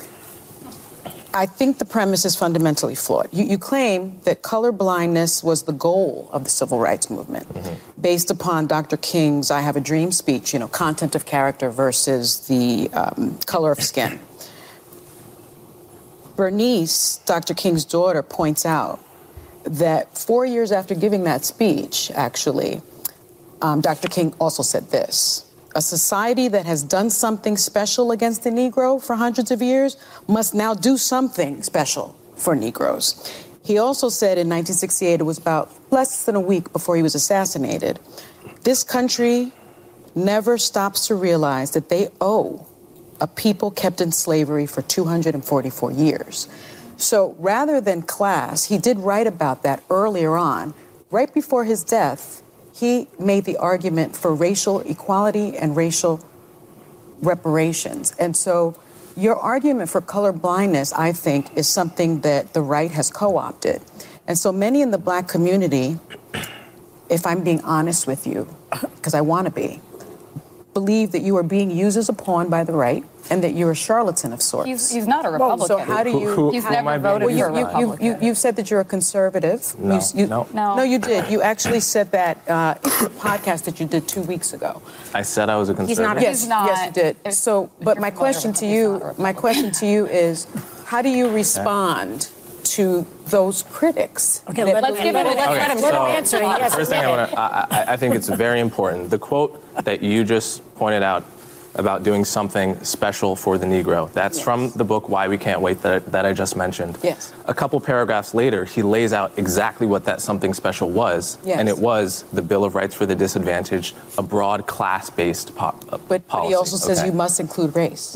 I think the premise is fundamentally flawed. You, you claim that color blindness was the goal of the civil rights movement, mm-hmm. based upon Doctor King's I Have a Dream speech, you know, content of character versus the um, color of skin. Bernice, Doctor King's daughter, points out that four years after giving that speech, actually, um, Doctor King also said this: a society that has done something special against the Negro for hundreds of years must now do something special for Negroes. He also said in nineteen sixty-eight, it was about less than a week before he was assassinated, this country never stops to realize that they owe a people kept in slavery for two hundred forty-four years. So rather than class, he did write about that earlier on, right before his death. He made the argument for racial equality and racial reparations. And so your argument for color blindness, I think, is something that the right has co-opted. And so many in the black community, if I'm being honest with you, because I want to be, believe that you are being used as a pawn by the right and that you're a charlatan of sorts. He's, he's not a Republican. So how do you... Who, who, he's who never voted well, you, for a you, Republican. you, you, you've said that you're a conservative. No, you, you, no. No. No, you did. You actually said that uh, in the podcast that you did two weeks ago. I said I was a He's not conservative. a- Yes, He's not- yes, you did. So, but my question to you, my question to you is, how do you respond to those critics? Okay, that let- Let's give him, let's Okay, let him, so let him answer. answer. Yes. first thing I want to, I, I- I think it's very important. The quote that you just pointed out about doing something special for the Negro, that's Yes. from the book Why We Can't Wait that, that I just mentioned. Yes. A couple paragraphs later, he lays out exactly what that something special was, Yes. and it was the Bill of Rights for the Disadvantaged, a broad class-based po- uh, But, but policy. he also says okay? you must include race.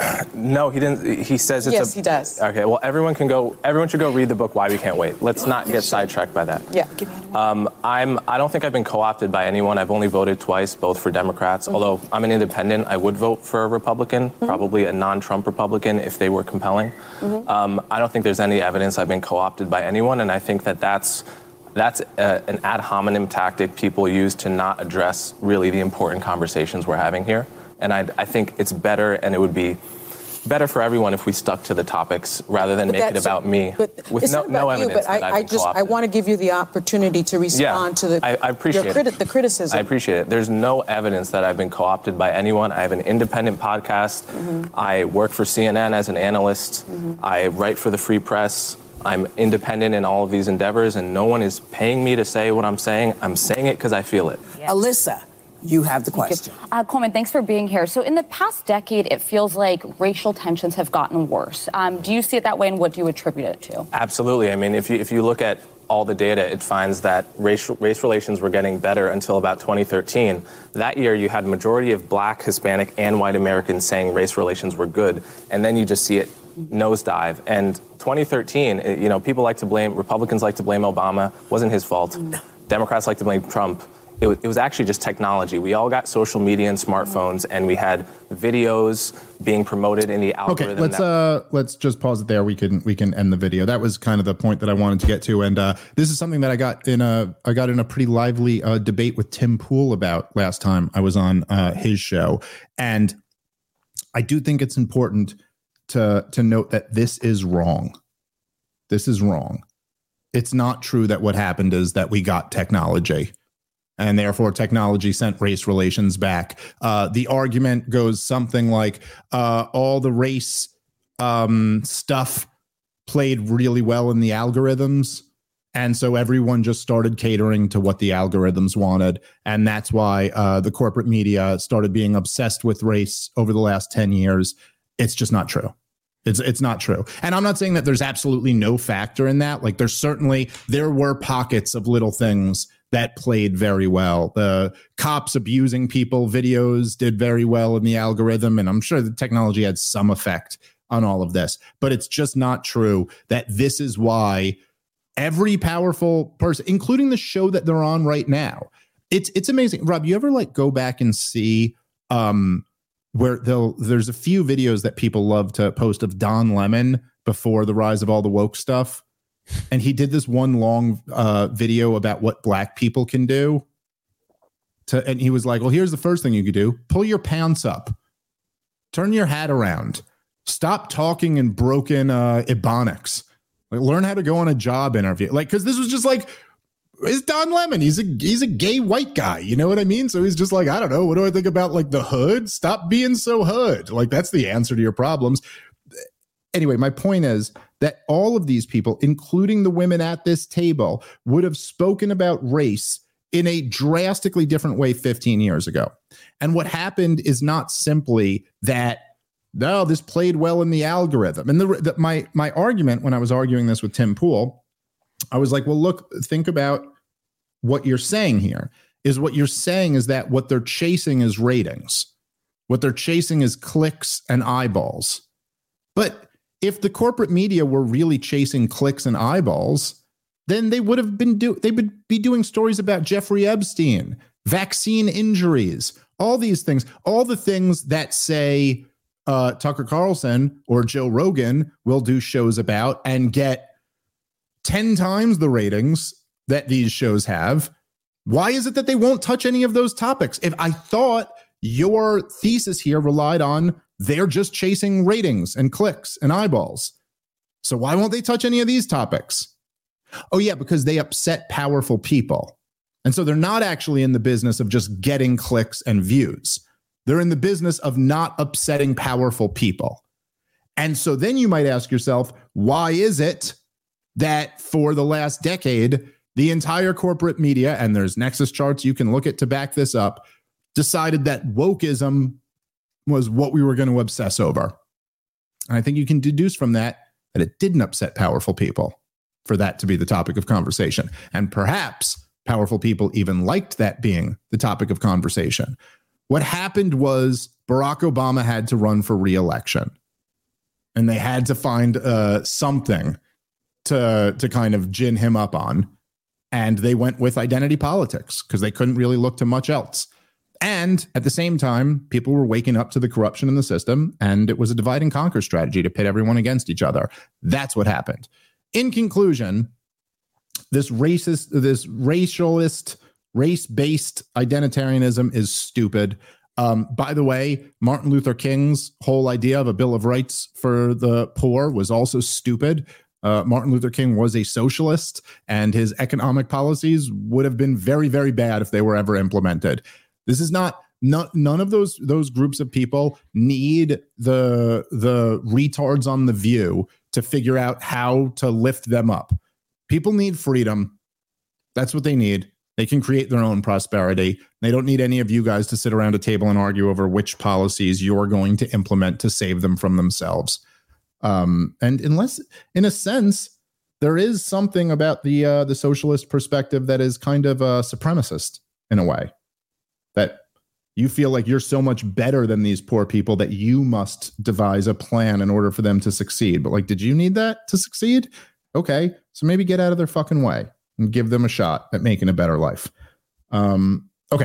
No, he didn't. He says it's Yes, a. he does. Okay, well, everyone can go. Everyone should go read the book Why We Can't Wait. Let's not get sidetracked by that. Yeah. Um, I'm. I don't think I've been co-opted by anyone. I've only voted twice, both for Democrats. Mm-hmm. Although I'm an independent, I would vote for a Republican, Mm-hmm. probably a non-Trump Republican if they were compelling. Mm-hmm. Um, I don't think there's any evidence I've been co-opted by anyone, and I think that that's. That's a, an ad hominem tactic people use to not address really the important conversations we're having here. And I, I think it's better, and it would be better for everyone if we stuck to the topics rather than But make it that's- about me But with it's no, not no about you, evidence but that I, I've I been just I co-opted. want to give you the opportunity to respond to the I, I appreciate your criti- it. the criticism. I appreciate it. There's no evidence that I've been co-opted by anyone. I have an independent podcast. Mm-hmm. I work for C N N as an analyst. Mm-hmm. I write for the Free Press. I'm independent in all of these endeavors, and no one is paying me to say what I'm saying. I'm saying it because I feel it. Alyssa, you have the question. Uh, Coleman, thanks for being here. So in the past decade, it feels like racial tensions have gotten worse. Um, do you see it that way, and what do you attribute it to? Absolutely. I mean, if you if you look at all the data, it finds that race, race relations were getting better until about twenty thirteen. That year, you had a majority of black, Hispanic, and white Americans saying race relations were good, and then you just see it nosedive. And twenty thirteen, it- you know, people like to blame, Republicans like to blame Obama. Wasn't his fault. Democrats like to blame Trump. It was, it was actually just technology. We all got social media and smartphones, and we had videos being promoted in the algorithm. Okay, let's that- uh let's just pause it there. We can we can end the video. That was kind of the point that I wanted to get to, and uh, this is something that I got in a I got in a pretty lively uh, debate with Tim Pool about last time I was on uh, his show, and I do think it's important to to note that this is wrong. This is wrong. It's not true that what happened is that we got technology, and therefore technology sent race relations back. Uh, the argument goes something like uh, all the race um, stuff played really well in the algorithms. And so everyone just started catering to what the algorithms wanted. And that's why uh, the corporate media started being obsessed with race over the last ten years. It's just not true. It's it's not true. And I'm not saying that there's absolutely no factor in that. Like there's certainly, there were pockets of little things that played very well. The cops abusing people videos did very well in the algorithm. And I'm sure the technology had some effect on all of this. But it's just not true that this is why every powerful person, including the show that they're on right now, it's it's amazing. Rob, you ever like go back and see um where they'll there's a few videos that people love to post of Don Lemon before the rise of all the woke stuff. And he did this one long uh, video about what black people can do. To, and he was like, well, here's the first thing you could do. Pull your pants up. Turn your hat around. Stop talking in broken uh, Ebonics. Like, learn how to go on a job interview. Like, because this was just like, it's Don Lemon. He's a he's a gay white guy. You know what I mean? So he's just like, I don't know. What do I think about like the hood? Stop being so hood. Like that's the answer to your problems. Anyway, my point is that all of these people, including the women at this table, would have spoken about race in a drastically different way fifteen years ago. And what happened is not simply that, no, this played well in the algorithm. And the, the my my argument when I was arguing this with Tim Pool, I was like, well, look, think about what you're saying here. Is what you're saying is that what they're chasing is ratings. What they're chasing is clicks and eyeballs. But if the corporate media were really chasing clicks and eyeballs, then they would have been do they would be doing stories about Jeffrey Epstein, vaccine injuries, all these things, all the things that say uh, Tucker Carlson or Joe Rogan will do shows about and get ten times the ratings that these shows have. Why is it that they won't touch any of those topics? If I thought your thesis here relied on they're just chasing ratings and clicks and eyeballs. So why won't they touch any of these topics? Oh, yeah, because they upset powerful people. And so they're not actually in the business of just getting clicks and views. They're in the business of not upsetting powerful people. And so then you might ask yourself, why is it that for the last decade, the entire corporate media, and there's Nexus charts you can look at to back this up, decided that wokeism was what we were going to obsess over? And I think you can deduce from that that it didn't upset powerful people for that to be the topic of conversation. And perhaps powerful people even liked that being the topic of conversation. What happened was Barack Obama had to run for re-election, and they had to find uh, something to, to kind of gin him up on. And they went with identity politics because they couldn't really look to much else. And at the same time, people were waking up to the corruption in the system, and it was a divide and conquer strategy to pit everyone against each other. That's what happened. In conclusion, this racist, this racialist, race-based identitarianism is stupid. Um, by the way, Martin Luther King's whole idea of a Bill of Rights for the poor was also stupid. Uh, Martin Luther King was a socialist, and his economic policies would have been very, very bad if they were ever implemented. This is not, not none of those those groups of people need the the retards on The View to figure out how to lift them up. People need freedom. That's what they need. They can create their own prosperity. They don't need any of you guys to sit around a table and argue over which policies you're going to implement to save them from themselves. Um, and unless, in a sense, there is something about the uh, the socialist perspective that is kind of uh, supremacist in a way, that you feel like you're so much better than these poor people that you must devise a plan in order for them to succeed. But like, did you need that to succeed? Okay, so maybe get out of their fucking way and give them a shot at making a better life. Um, okay,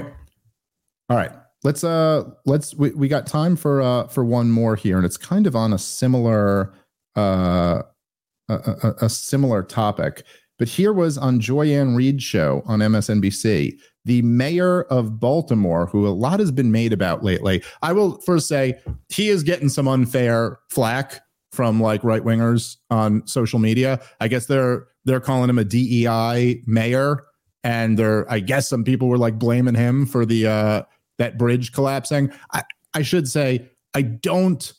all right. Let's uh let's we, we got time for uh for one more here, and it's kind of on a similar uh a, a, a similar topic. But here was on Joy-Ann Reid's show on M S N B C, the mayor of Baltimore, who a lot has been made about lately. I will first say he is getting some unfair flack from like right wingers on social media. I guess they're they're calling him a D E I mayor, and they're I guess some people were like blaming him for the uh that bridge collapsing. I, I should say, I don't,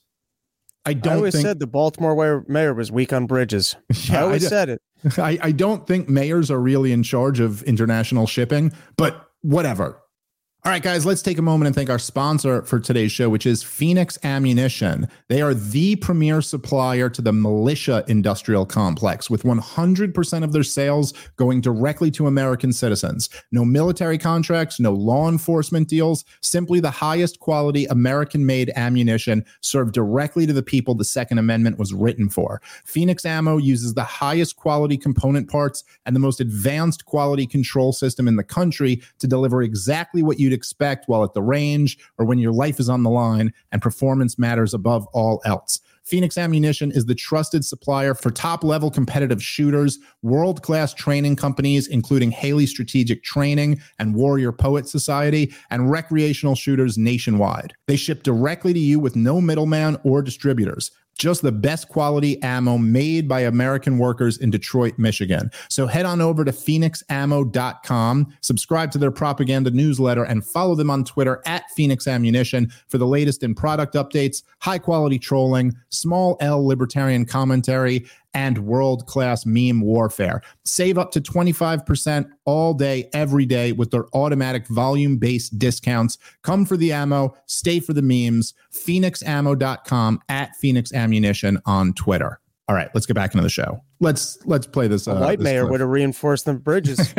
I don't I always think, said the Baltimore mayor was weak on bridges. Yeah, I always I, said it. I, I don't think mayors are really in charge of international shipping, but whatever. All right, guys, let's take a moment and thank our sponsor for today's show, which is Phoenix Ammunition. They are the premier supplier to the militia industrial complex, with one hundred percent of their sales going directly to American citizens. No military contracts, no law enforcement deals, simply the highest quality American-made ammunition served directly to the people the Second Amendment was written for. Phoenix Ammo uses the highest quality component parts and the most advanced quality control system in the country to deliver exactly what you'd expect while at the range or when your life is on the line and performance matters above all else. Phoenix Ammunition is the trusted supplier for top-level competitive shooters, world-class training companies, including Haley Strategic Training and Warrior Poet Society, and recreational shooters nationwide. They ship directly to you with no middleman or distributors. Just the best quality ammo made by American workers in Detroit, Michigan. So head on over to phoenix ammo dot com, subscribe to their propaganda newsletter, and follow them on Twitter at Phoenix Ammunition for the latest in product updates, high-quality trolling, small L libertarian commentary, and world-class meme warfare. Save up to twenty-five percent all day, every day with their automatic volume-based discounts. Come for the ammo, stay for the memes. phoenix ammo dot com, at Phoenix Ammunition on Twitter. All right, let's get back into the show. Let's let's play this. Uh, a white this mayor clip. would have reinforced the bridges.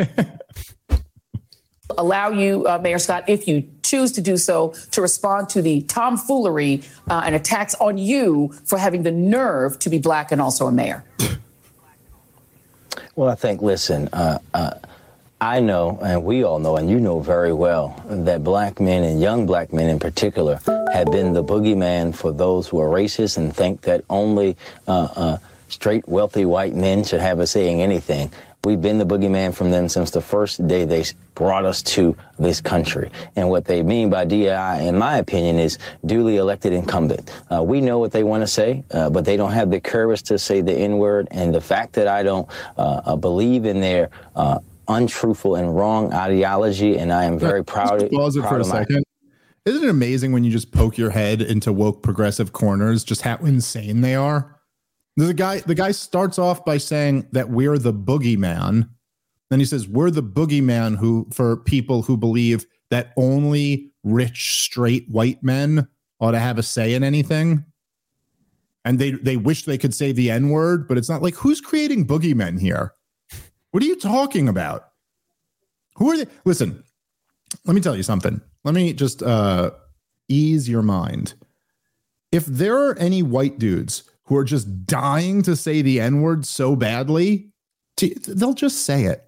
Allow you, uh, Mayor Scott, if you choose to do so, to respond to the tomfoolery uh, and attacks on you for having the nerve to be black and also a mayor. Well, I think, listen, uh, uh, I know, and we all know, and you know very well, that black men and young black men in particular have been the boogeyman for those who are racist and think that only uh, uh, straight, wealthy white men should have a say in anything. We've been the boogeyman from them since the first day they brought us to this country. And what they mean by D E I, in my opinion, is duly elected incumbent. Uh, we know what they want to say, uh, but they don't have the courage to say the N-word. And the fact that I don't uh, uh, believe in their uh, untruthful and wrong ideology, and I am very proud, Just pause it proud for a of my... second. Isn't it amazing when you just poke your head into woke progressive corners, just how insane they are? The guy, the guy starts off by saying that we're the boogeyman. Then he says we're the boogeyman who for people who believe that only rich, straight white men ought to have a say in anything. And they they wish they could say the N-word, but it's not like, who's creating boogeymen here? What are you talking about? Who are they? Listen, let me tell you something. Let me just uh, ease your mind. If there are any white dudes who are just dying to say the N-word so badly, to, they'll just say it.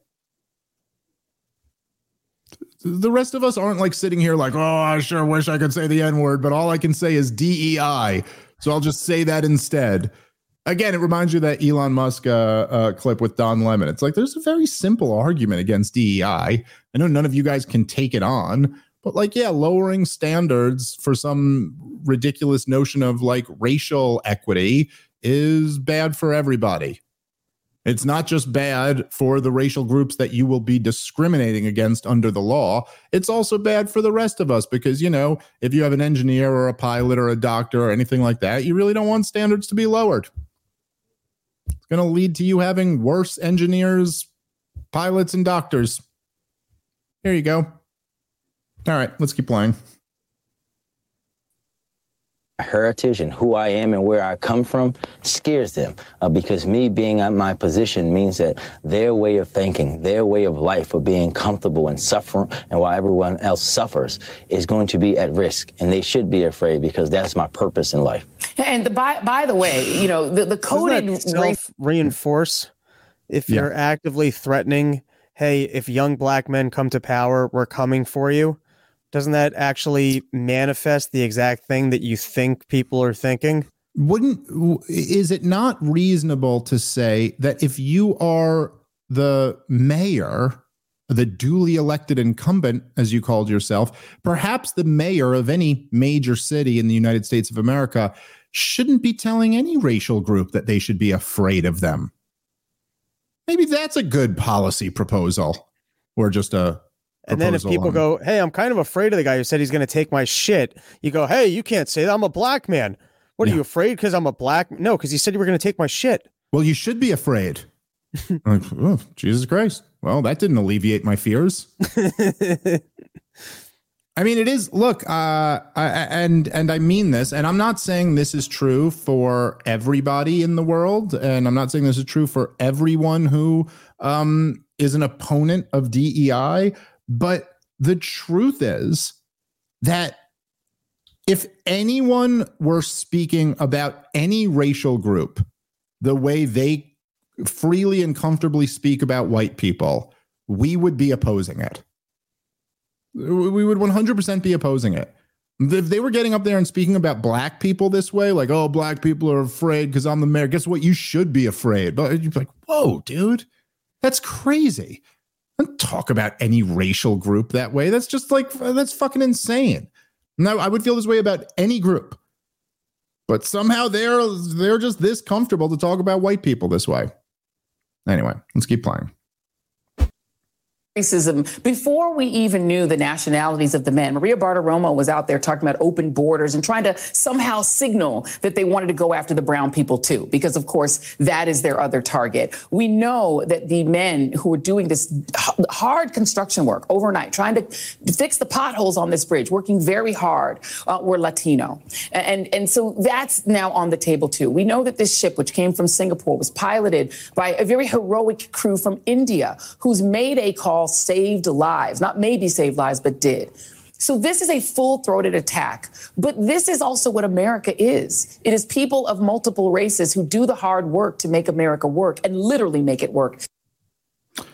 The rest of us aren't like sitting here like, oh, I sure wish I could say the N-word, but all I can say is D E I. So I'll just say that instead. Again, it reminds you of that Elon Musk uh, uh, clip with Don Lemon. It's like, there's a very simple argument against D E I. I know none of you guys can take it on, but like, yeah, lowering standards for some ridiculous notion of like racial equity is bad for everybody. It's not just bad for the racial groups that you will be discriminating against under the law. It's also bad for the rest of us because, you know, if you have an engineer or a pilot or a doctor or anything like that, you really don't want standards to be lowered. It's going to lead to you having worse engineers, pilots, and doctors. Here you go. All right, let's keep playing. Heritage and who I am and where I come from scares them uh, because me being at my position means that their way of thinking, their way of life of being comfortable and suffering and while everyone else suffers is going to be at risk, and they should be afraid because that's my purpose in life. And the, by, by the way, you know, the, the coded race reinforce if yeah. you're actively threatening, hey, if young black men come to power, we're coming for you. Doesn't that actually manifest the exact thing that you think people are thinking? Wouldn't, is it not reasonable to say that if you are the mayor, the duly elected incumbent, as you called yourself, perhaps the mayor of any major city in the United States of America shouldn't be telling any racial group that they should be afraid of them? Maybe that's a good policy proposal, or just a And then if people on. go, hey, I'm kind of afraid of the guy who said he's going to take my shit. You go, hey, you can't say that. I'm a black man. What yeah. are you afraid? Because I'm a black? No, because he said you were going to take my shit. Well, you should be afraid. Like, oh, Jesus Christ. Well, that didn't alleviate my fears. I mean, it is. Look, uh, I, and and I mean this, and I'm not saying this is true for everybody in the world, and I'm not saying this is true for everyone who um, is an opponent of D E I. But the truth is that if anyone were speaking about any racial group the way they freely and comfortably speak about white people, we would be opposing it. We would one hundred percent be opposing it. If they were getting up there and speaking about black people this way, like, oh, black people are afraid because I'm the mayor. Guess what? You should be afraid. But you'd be like, whoa, dude, that's crazy. Don't talk about any racial group that way. That's just like, that's fucking insane. Now, I would feel this way about any group, but somehow they're they're just this comfortable to talk about white people this way. Anyway, let's keep playing. Racism before we even knew the nationalities of the men. Maria Bartiromo was out there talking about open borders and trying to somehow signal that they wanted to go after the brown people too, because of course that is their other target. We know that the men who were doing this hard construction work overnight, trying to fix the potholes on this bridge, working very hard, uh, were Latino. And, and so that's now on the table too. We know that this ship, which came from Singapore, was piloted by a very heroic crew from India whose Mayday call saved lives, not maybe saved lives, but did. So this is a full-throated attack. But this is also what America is. It is people of multiple races who do the hard work to make America work and literally make it work.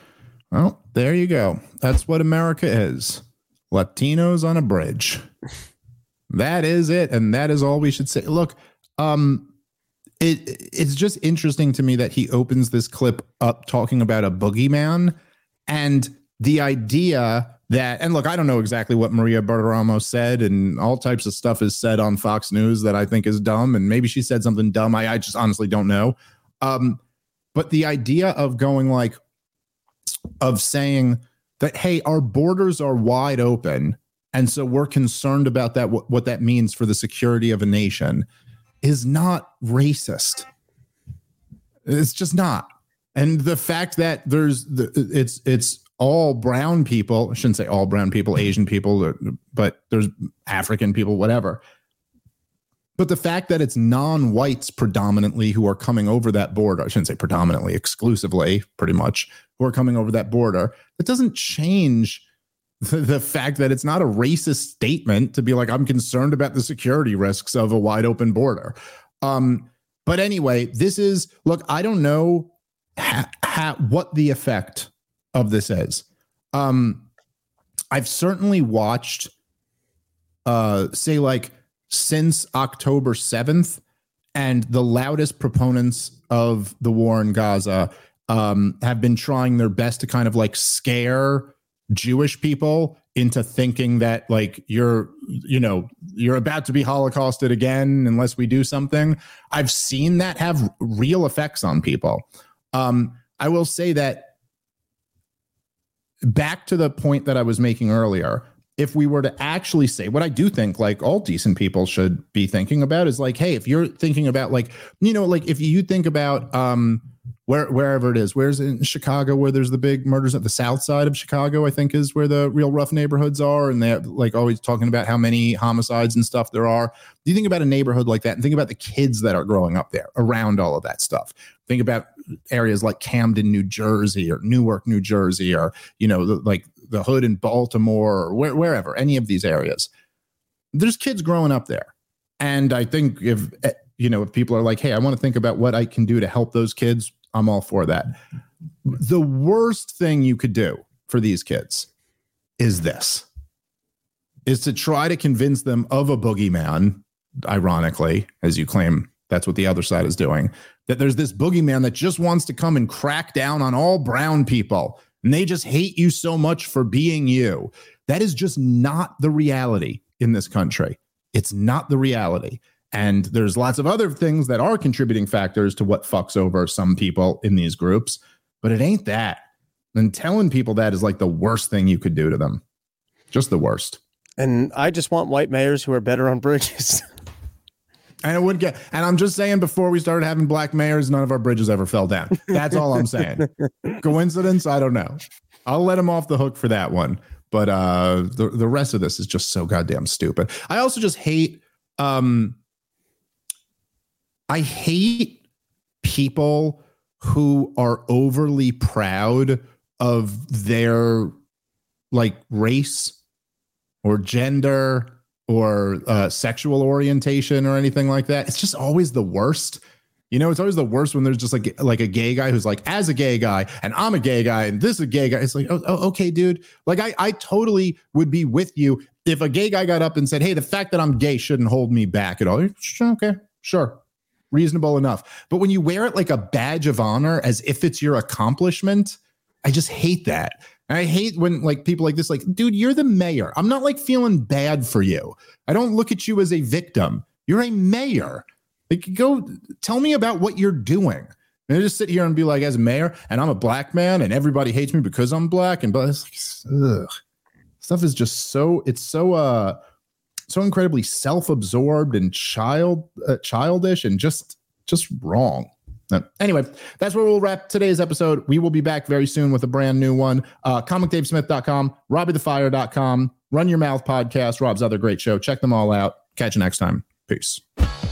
Well, there you go. That's what America is. Latinos on a bridge. That is it. And that is all we should say. Look, um, it it's just interesting to me that he opens this clip up talking about a boogeyman and the idea that, and look, I don't know exactly what Maria Bartiromo said, and all types of stuff is said on Fox News that I think is dumb. And maybe she said something dumb. I, I just honestly don't know. Um, but the idea of going like, of saying that, hey, our borders are wide open, and so we're concerned about that, what, what that means for the security of a nation, is not racist. It's just not. And the fact that there's the, it's it's all brown people, I shouldn't say all brown people, Asian people, but there's African people, whatever. But the fact that it's non-whites predominantly who are coming over that border, I shouldn't say predominantly, exclusively, pretty much, who are coming over that border, it doesn't change the, the fact that it's not a racist statement to be like, I'm concerned about the security risks of a wide open border. Um, but anyway, this is, look, I don't know ha- ha- what the effect of this is. Um, I've certainly watched, uh, say like, since October seventh, and the loudest proponents of the war in Gaza um, have been trying their best to kind of like scare Jewish people into thinking that like you're, you know, you're about to be Holocausted again unless we do something. I've seen that have real effects on people. Um, I will say that back to the point that I was making earlier, if we were to actually say what I do think like all decent people should be thinking about is like, hey, if you're thinking about like, you know, like if you think about um, where wherever it is, where's in Chicago where there's the big murders at the south side of Chicago, I think is where the real rough neighborhoods are. And they're like always talking about how many homicides and stuff there are. Do you think about a neighborhood like that and think about the kids that are growing up there around all of that stuff? Think about areas like Camden, New Jersey, or Newark, New Jersey, or, you know, the, like the hood in Baltimore, or where, wherever, any of these areas. There's kids growing up there. And I think if, you know, if people are like, hey, I want to think about what I can do to help those kids, I'm all for that. The worst thing you could do for these kids is this, is to try to convince them of a boogeyman, ironically, as you claim that's what the other side is doing, that there's this boogeyman that just wants to come and crack down on all brown people, and they just hate you so much for being you. That is just not the reality in this country. It's not the reality. And there's lots of other things that are contributing factors to what fucks over some people in these groups, but it ain't that. And telling people that is like the worst thing you could do to them. Just the worst. And I just want white mayors who are better on bridges. And it would get, and I'm just saying, before we started having black mayors, none of our bridges ever fell down. That's all I'm saying. Coincidence? I don't know. I'll let him off the hook for that one. But uh, the, the rest of this is just so goddamn stupid. I also just hate, um, I hate people who are overly proud of their like race or gender or uh, sexual orientation or anything like that. It's just always the worst. You know, it's always the worst when there's just like like a gay guy who's like, as a gay guy, and I'm a gay guy, and this is a gay guy. It's like, oh, oh okay, dude. Like, I, I totally would be with you if a gay guy got up and said, hey, the fact that I'm gay shouldn't hold me back at all. Okay, sure. Reasonable enough. But when you wear it like a badge of honor as if it's your accomplishment, I just hate that. I hate when like people like this, like, dude, you're the mayor. I'm not like feeling bad for you. I don't look at you as a victim. You're a mayor. Like, go tell me about what you're doing. And I just sit here and be like, as mayor, and I'm a black man, and everybody hates me because I'm black. And but it's like, ugh. Stuff is just so it's so uh so incredibly self-absorbed and child uh, childish and just just wrong. No. Anyway, that's where we'll wrap today's episode. We will be back very soon with a brand new one. Uh, comic dave smith dot com, robbie the fire dot com, Run Your Mouth podcast, Rob's other great show. Check them all out. Catch you next time. Peace.